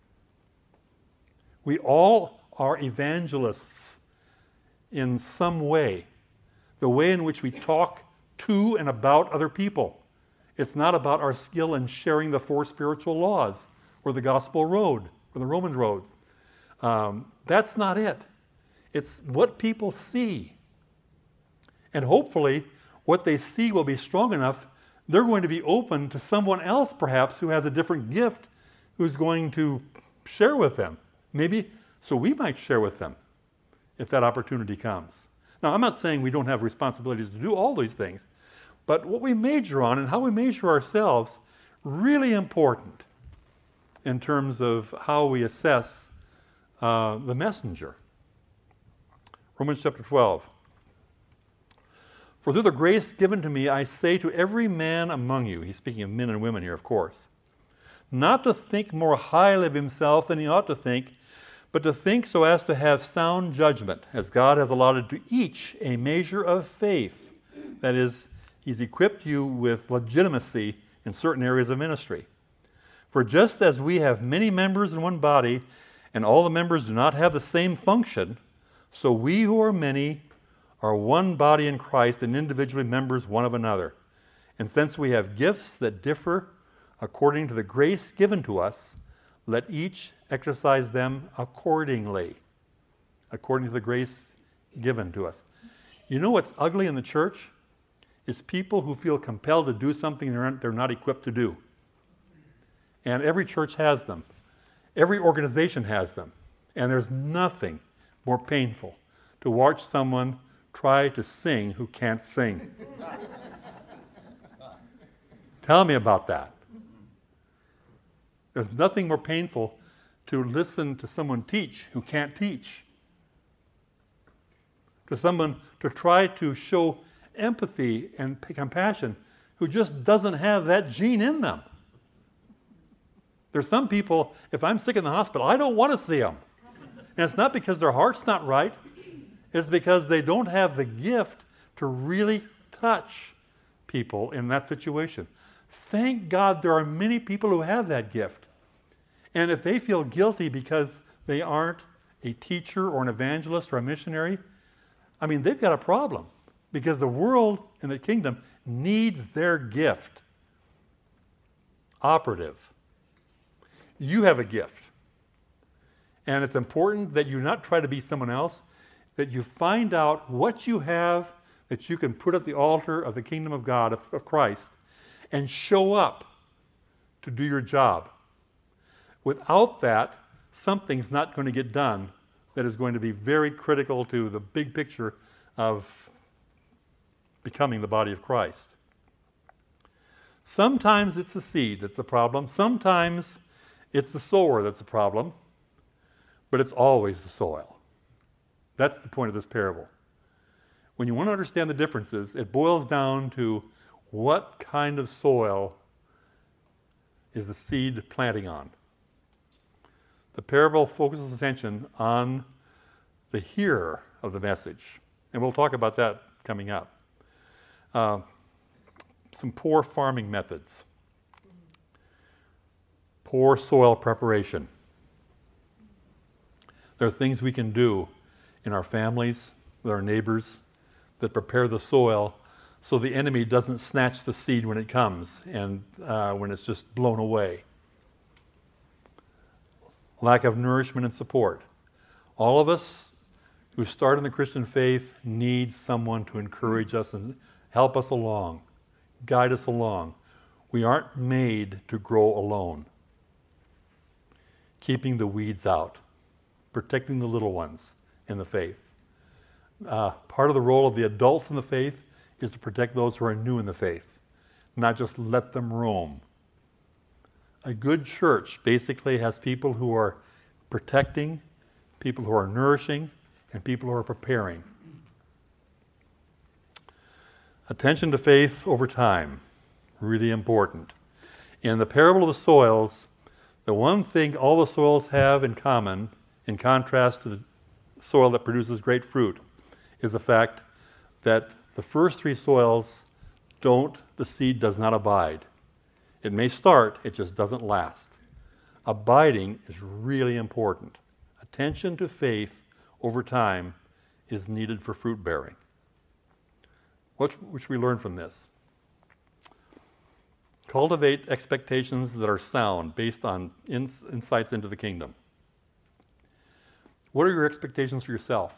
We all are evangelists in some way. The way in which we talk to and about other people. It's not about our skill in sharing the 4 spiritual laws or the gospel road or the Roman road. That's not it. It's what people see. And hopefully what they see will be strong enough, they're going to be open to someone else perhaps who has a different gift who's going to share with them. Maybe so we might share with them if that opportunity comes. Now, I'm not saying we don't have responsibilities to do all these things, but what we major on and how we measure ourselves, really important in terms of how we assess the messenger. Romans chapter 12. For through the grace given to me, I say to every man among you, he's speaking of men and women here, of course, not to think more highly of himself than he ought to think, but to think so as to have sound judgment, as God has allotted to each a measure of faith. That is, He's equipped you with legitimacy in certain areas of ministry. For just as we have many members in one body, and all the members do not have the same function, so we who are many are one body in Christ and individually members one of another. And since we have gifts that differ according to the grace given to us, let each exercise them accordingly, according to the grace given to us. You know what's ugly in the church? It's people who feel compelled to do something they're not equipped to do. And every church has them. Every organization has them. And there's nothing more painful to watch someone try to sing who can't sing. Tell me about that. There's nothing more painful to listen to someone teach who can't teach. To someone to try to show empathy and compassion who just doesn't have that gene in them. There's some people, if I'm sick in the hospital, I don't want to see them. And it's not because their heart's not right. It's because they don't have the gift to really touch people in that situation. Thank God there are many people who have that gift. And if they feel guilty because they aren't a teacher or an evangelist or a missionary, I mean, they've got a problem. Because the world and the kingdom needs their gift. Operative. You have a gift. And it's important that you not try to be someone else, that you find out what you have that you can put at the altar of the kingdom of God, of Christ, and show up to do your job. Without that, something's not going to get done that is going to be very critical to the big picture of becoming the body of Christ. Sometimes it's the seed that's the problem. Sometimes it's the sower that's the problem. But it's always the soil. That's the point of this parable. When you want to understand the differences, it boils down to what kind of soil is the seed planting on. The parable focuses attention on the hearer of the message. And we'll talk about that coming up. Some poor farming methods. Poor soil preparation. There are things we can do in our families, with our neighbors, that prepare the soil so the enemy doesn't snatch the seed when it comes and when it's just blown away. Lack of nourishment and support. All of us who start in the Christian faith need someone to encourage us and help us along, guide us along. We aren't made to grow alone. Keeping the weeds out. Protecting the little ones in the faith. Part of the role of the adults in the faith is to protect those who are new in the faith, not just let them roam. A good church basically has people who are protecting, people who are nourishing, and people who are preparing. Attention to faith over time, really important. In the parable of the soils, the one thing all the soils have in common, in contrast to the soil that produces great fruit, is the fact that the first three soils the seed does not abide. It may start, it just doesn't last. Abiding is really important. Attention to faith over time is needed for fruit bearing. What should we learn from this? Cultivate expectations that are sound, based on insights into the kingdom. What are your expectations for yourself?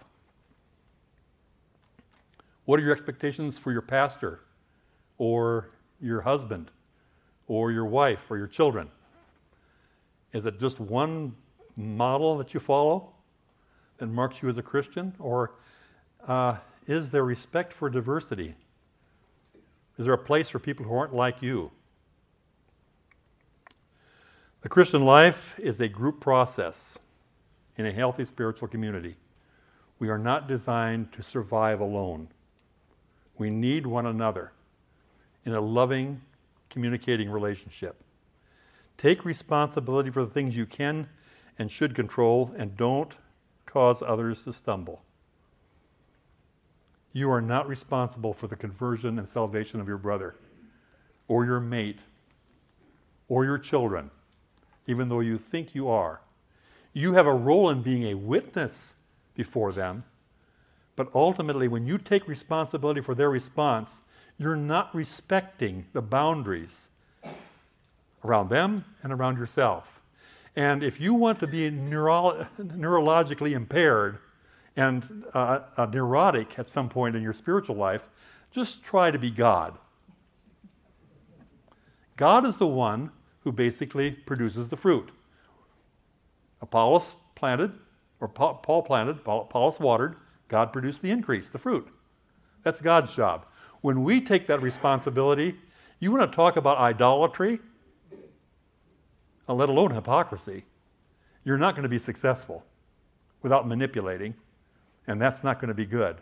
What are your expectations for your pastor, or your husband, or your wife, or your children? Is it just one model that you follow that marks you as a Christian? Or is there respect for diversity? Is there a place for people who aren't like you? The Christian life is a group process in a healthy spiritual community. We are not designed to survive alone. We need one another in a loving, communicating relationship. Take responsibility for the things you can and should control, and don't cause others to stumble. You are not responsible for the conversion and salvation of your brother or your mate or your children, even though you think you are. You have a role in being a witness before them, but ultimately when you take responsibility for their response, you're not respecting the boundaries around them and around yourself. And if you want to be neurologically impaired and neurotic at some point in your spiritual life, just try to be God. God is the one who basically produces the fruit. Apollos planted, or Paul planted, Apollos watered, God produced the increase, the fruit. That's God's job. When we take that responsibility, you want to talk about idolatry, let alone hypocrisy, you're not going to be successful without manipulating, and that's not going to be good.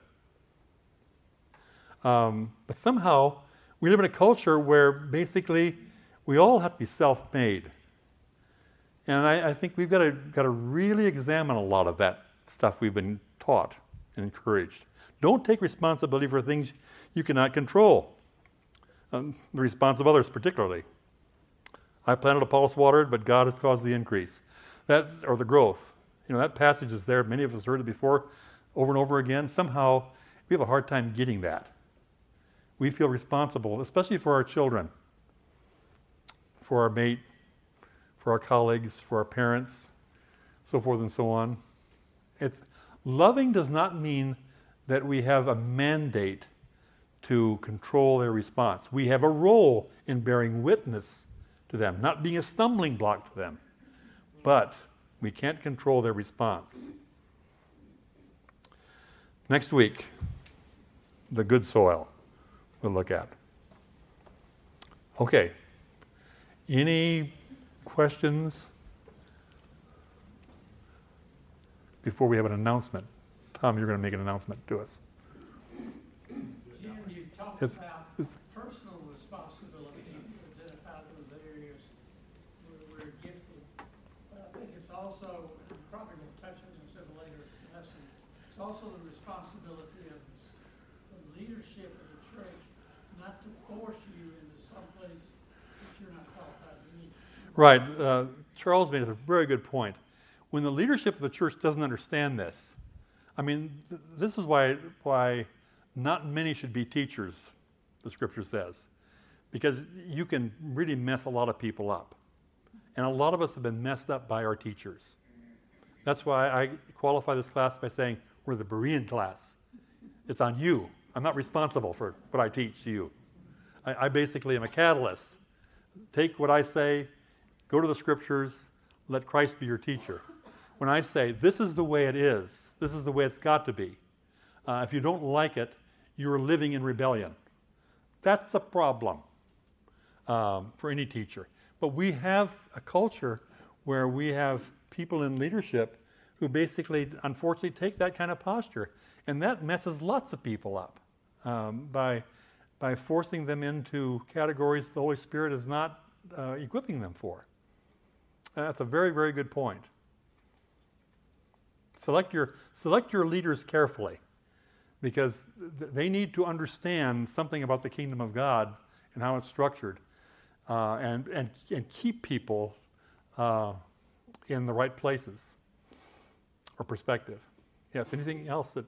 But somehow, we live in a culture where basically we all have to be self-made. And I think we've got to really examine a lot of that stuff we've been taught and encouraged. Don't take responsibility for things you cannot control. The response of others particularly. I planted, Apollos watered, but God has caused the increase. That, or the growth. That passage is there. Many of us heard it before, over and over again. Somehow, we have a hard time getting that. We feel responsible, especially for our children, for our mate, for our colleagues, for our parents, so forth and so on. Loving does not mean that we have a mandate to control their response. We have a role in bearing witness to them, not being a stumbling block to them. But we can't control their response. Next week, the good soil we'll look at. Okay. Any questions before we have an announcement? Tom, you're going to make an announcement to us. Jim, you talked about personal responsibility to identify those areas where we're gifted. But I think it's also, and I'm probably going to touch on this in a later lesson, it's also the responsibility of the leadership of the church not to force you into some place that you're not qualified to meet. Right. Charles made a very good point. When the leadership of the church doesn't understand this, this is why not many should be teachers, the scripture says, because you can really mess a lot of people up. And a lot of us have been messed up by our teachers. That's why I qualify this class by saying we're the Berean class. It's on you. I'm not responsible for what I teach to you. I basically am a catalyst. Take what I say, go to the scriptures, let Christ be your teacher. When I say, this is the way it is, this is the way it's got to be, if you don't like it, you're living in rebellion. That's a problem for any teacher. But we have a culture where we have people in leadership who basically, unfortunately, take that kind of posture. And that messes lots of people up by forcing them into categories the Holy Spirit is not equipping them for. That's a very, very good point. Select your leaders carefully, because they need to understand something about the kingdom of God and how it's structured, and keep people in the right places or perspective. Yes. Anything else that?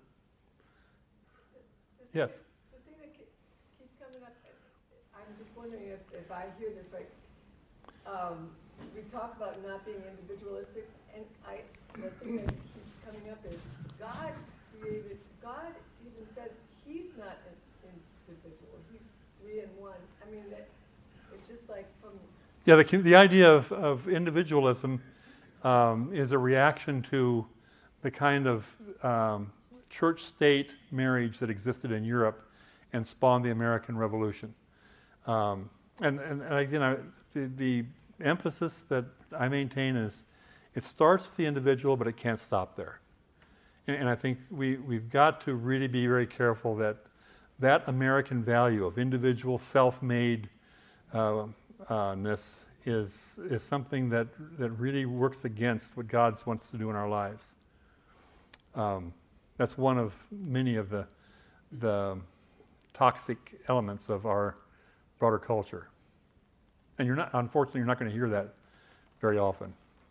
Yes. The thing that keeps coming up, I'm just wondering if I hear this right. We talk about not being individualistic, and the thing that keeps coming up is God even said He's not an individual. He's three in one. It's just like from... Yeah, the idea of individualism is a reaction to the kind of church-state marriage that existed in Europe and spawned the American Revolution. And again, the emphasis that I maintain is it starts with the individual, but it can't stop there. And I think we've got to really be very careful that American value of individual self-made ness is something that really works against what God wants to do in our lives. That's one of many of the the toxic elements of our broader culture. And unfortunately, you're not going to hear that very often.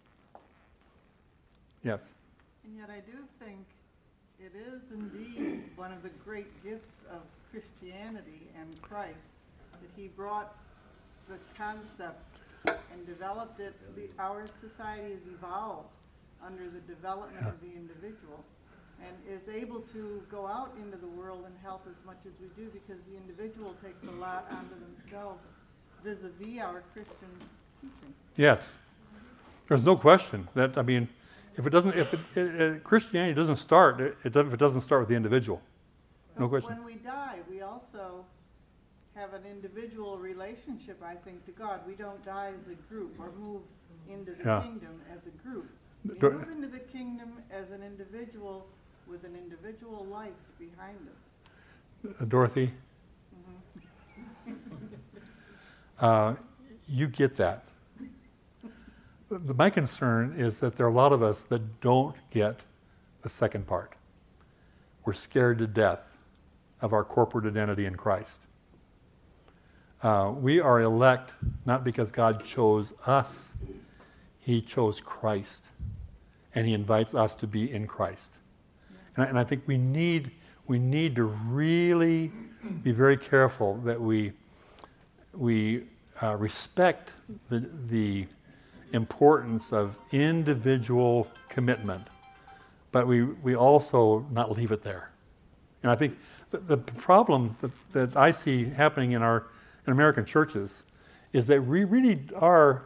Yes? And yet I do think it is indeed one of the great gifts of Christianity and Christ that he brought the concept and developed it. Our society has evolved under the development of the individual and is able to go out into the world and help as much as we do, because the individual takes a lot onto themselves vis-a-vis our Christian teaching. Yes. There's no question that, Christianity doesn't start, if it doesn't start with the individual. No question. When we die, we also have an individual relationship, I think, to God. We don't die as a group or move into the kingdom as a group. We move into the kingdom as an individual with an individual life behind us. Dorothy, you get that. My concern is that there are a lot of us that don't get the second part. We're scared to death of our corporate identity in Christ. We are elect not because God chose us, he chose Christ, and he invites us to be in Christ. And I think we need to really be very careful that we respect the importance of individual commitment, but we also not leave it there. And I think the problem that I see happening in American churches is that we really are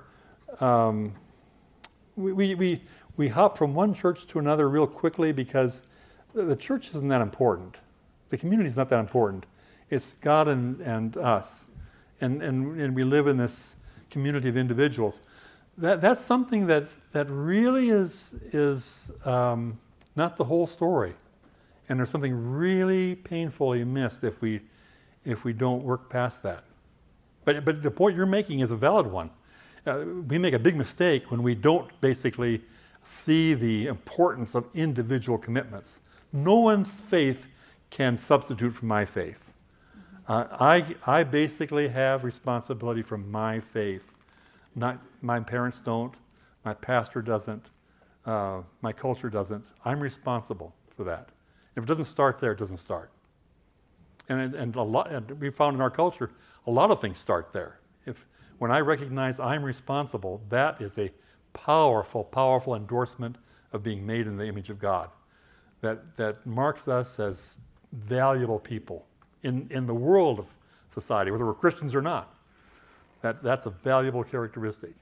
we hop from one church to another real quickly because the church isn't that important. The community is not that important. It's God and us, and we live in this community of individuals. That's something that really is not the whole story, and there's something really painfully missed if we don't work past that. But the point you're making is a valid one. We make a big mistake when we don't basically see the importance of individual commitments. No one's faith can substitute for my faith. I basically have responsibility for my faith. Not my parents don't, my pastor doesn't, my culture doesn't. I'm responsible for that. If it doesn't start there, it doesn't start. And we found in our culture, a lot of things start there. When I recognize I'm responsible, that is a powerful, powerful endorsement of being made in the image of God. That marks us as valuable people in the world of society, whether we're Christians or not. That's a valuable characteristic.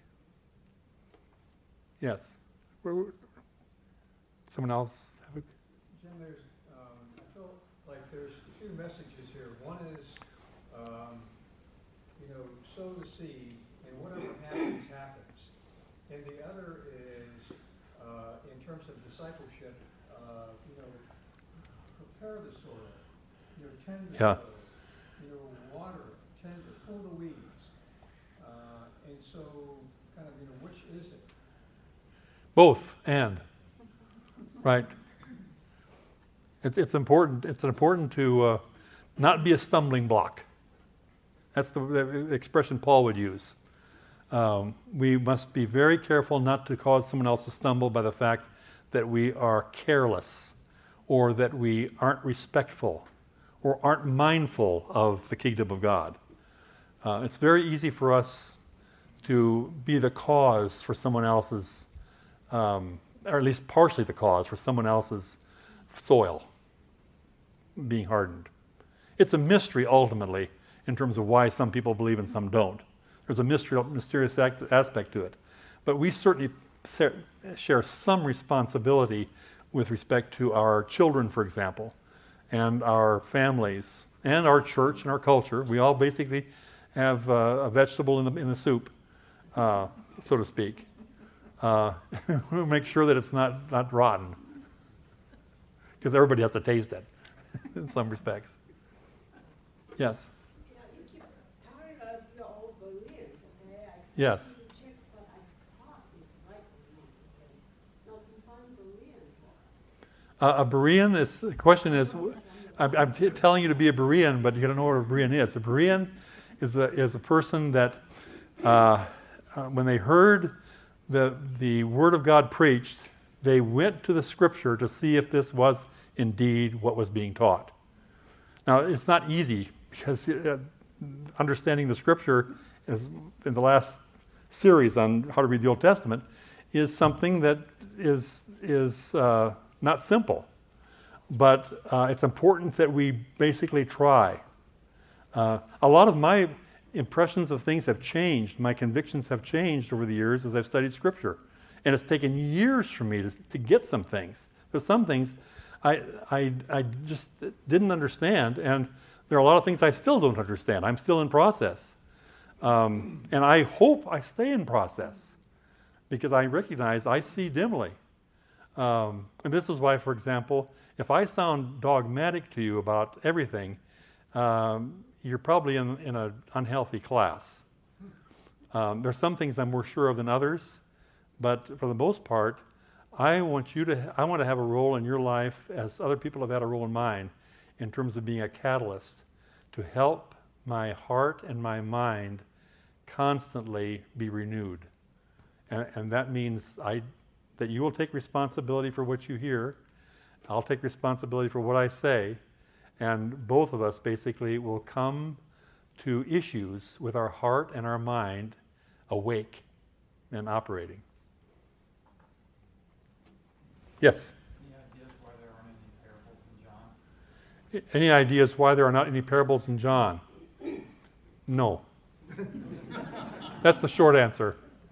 Yes. Someone else? Jim, I feel like there's two messages here. One is, sow the seed, and whatever happens, happens. And the other is, in terms of discipleship, prepare the soil, tend the soil, water, pull the weeds. And so, kind of, which is it? Both and. Right. It's important. It's important to not be a stumbling block. That's the expression Paul would use. We must be very careful not to cause someone else to stumble by the fact that we are careless, or that we aren't respectful, or aren't mindful of the kingdom of God. It's very easy for us to be the cause for someone else's, or at least partially the cause for someone else's soil being hardened. It's a mystery ultimately in terms of why some people believe and some don't. There's a mysterious aspect to it. But we certainly share some responsibility with respect to our children, for example, and our families, and our church and our culture. We all basically have a vegetable in the soup, so to speak. We'll make sure that it's not rotten, because everybody has to taste it in some respects. Yes? Yeah, you keep telling us the old beliefs, okay? Yes. Check what I thought is right belief, okay? Now, define Berean for us. A Berean, the question is, I'm telling you to be a Berean, but you don't know what a Berean is. A Berean is a person that, when they heard the Word of God preached, they went to the Scripture to see if this was indeed what was being taught. Now, it's not easy, because understanding the Scripture is, in the last series on how to read the Old Testament, is something that is not simple. But it's important that we basically try. A lot of my impressions of things have changed. My convictions have changed over the years as I've studied Scripture. And it's taken years for me to get some things. There's some things I just didn't understand, and there are a lot of things I still don't understand. I'm still in process. And I hope I stay in process, because I recognize I see dimly. And this is why, for example, if I sound dogmatic to you about everything, you're probably in an unhealthy class. There's some things I'm more sure of than others, but for the most part, I want to have a role in your life as other people have had a role in mine, in terms of being a catalyst to help my heart and my mind constantly be renewed. And that means that you will take responsibility for what you hear. I'll take responsibility for what I say, and both of us basically will come to issues with our heart and our mind awake and operating. Yes? Any ideas why there aren't any parables in John? Any ideas why there are not any parables in John? No. That's the short answer.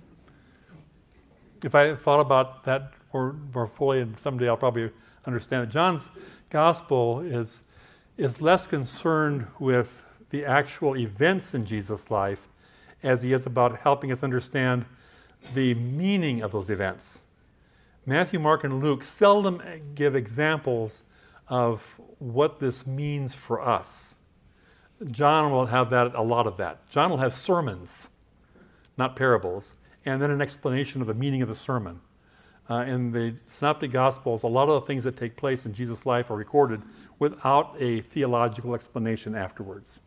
If I thought about that more fully, and someday I'll probably understand it. John's gospel is less concerned with the actual events in Jesus' life as he is about helping us understand the meaning of those events. Matthew, Mark, and Luke seldom give examples of what this means for us. John will have a lot of that. John will have sermons, not parables, and then an explanation of the meaning of the sermon. In the Synoptic Gospels, a lot of the things that take place in Jesus' life are recorded without a theological explanation afterwards.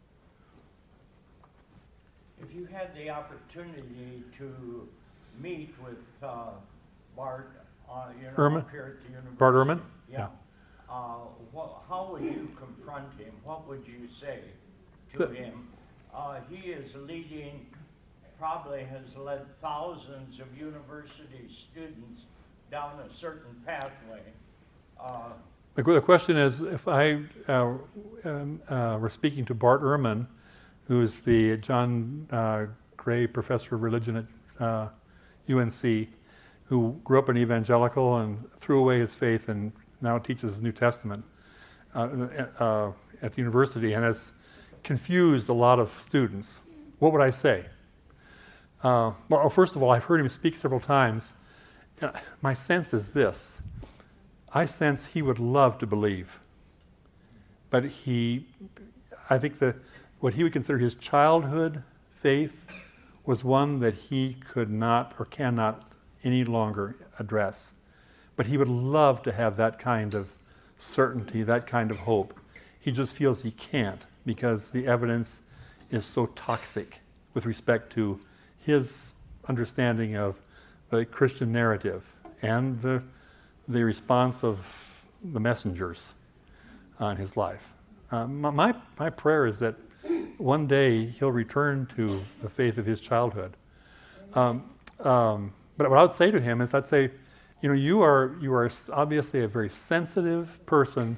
If you had the opportunity to meet with Bart, Ehrman? up here at the university. Bart Ehrman? Yeah. How would you confront him? What would you say to him? He is leading, probably has led thousands of university students down a certain pathway. The question is, if I were speaking to Bart Ehrman, who's the John Gray Professor of Religion at UNC, who grew up an evangelical and threw away his faith and now teaches the New Testament at the university and has confused a lot of students, what would I say? Well, first of all, I've heard him speak several times. My sense is this. I sense he would love to believe, but I think that what he would consider his childhood faith was one that he could not or cannot any longer address. But he would love to have that kind of certainty, that kind of hope. He just feels he can't, because the evidence is so toxic with respect to his understanding of the Christian narrative and the response of the messengers in his life. My prayer is that one day he'll return to the faith of his childhood. But what I would say to him is, I'd say, you are obviously a very sensitive person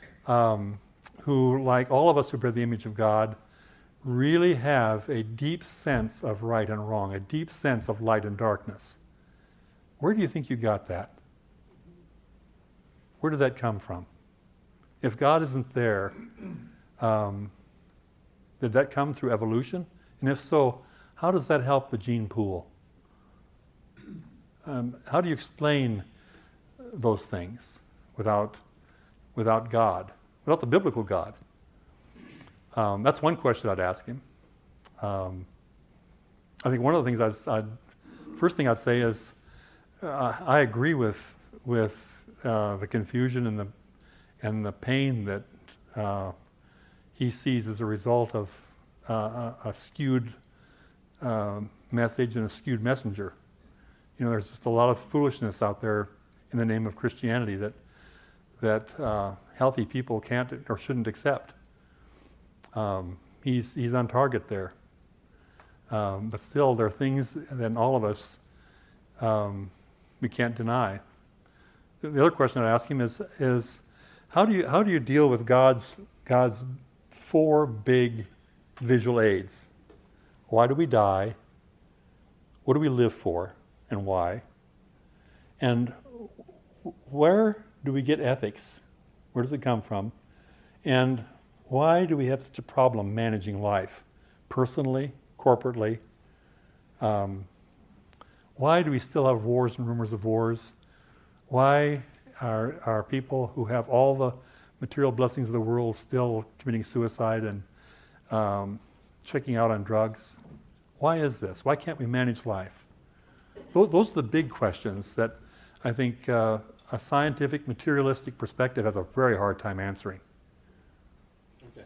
who, like all of us who bear the image of God, really have a deep sense of right and wrong, a deep sense of light and darkness. Where do you think you got that? Where did that come from? If God isn't there, did that come through evolution? And if so, how does that help the gene pool? How do you explain those things without God, without the biblical God? That's one question I'd ask him. I think one of the things first thing I'd say is, I agree with the confusion and the pain that he sees as a result of a skewed message and a skewed messenger. You know, there's just a lot of foolishness out there in the name of Christianity that healthy people can't or shouldn't accept. He's on target there. But still, there are things that all of us we can't deny. The other question I'd ask him is how do you deal with God's 4 big visual aids? Why do we die? What do we live for, and why? And where do we get ethics? Where does it come from? And why do we have such a problem managing life, personally, corporately? Why do we still have wars and rumors of wars? Why are people who have all the material blessings of the world still committing suicide and checking out on drugs? Why is this? Why can't we manage life? Those are the big questions that I think a scientific, materialistic perspective has a very hard time answering.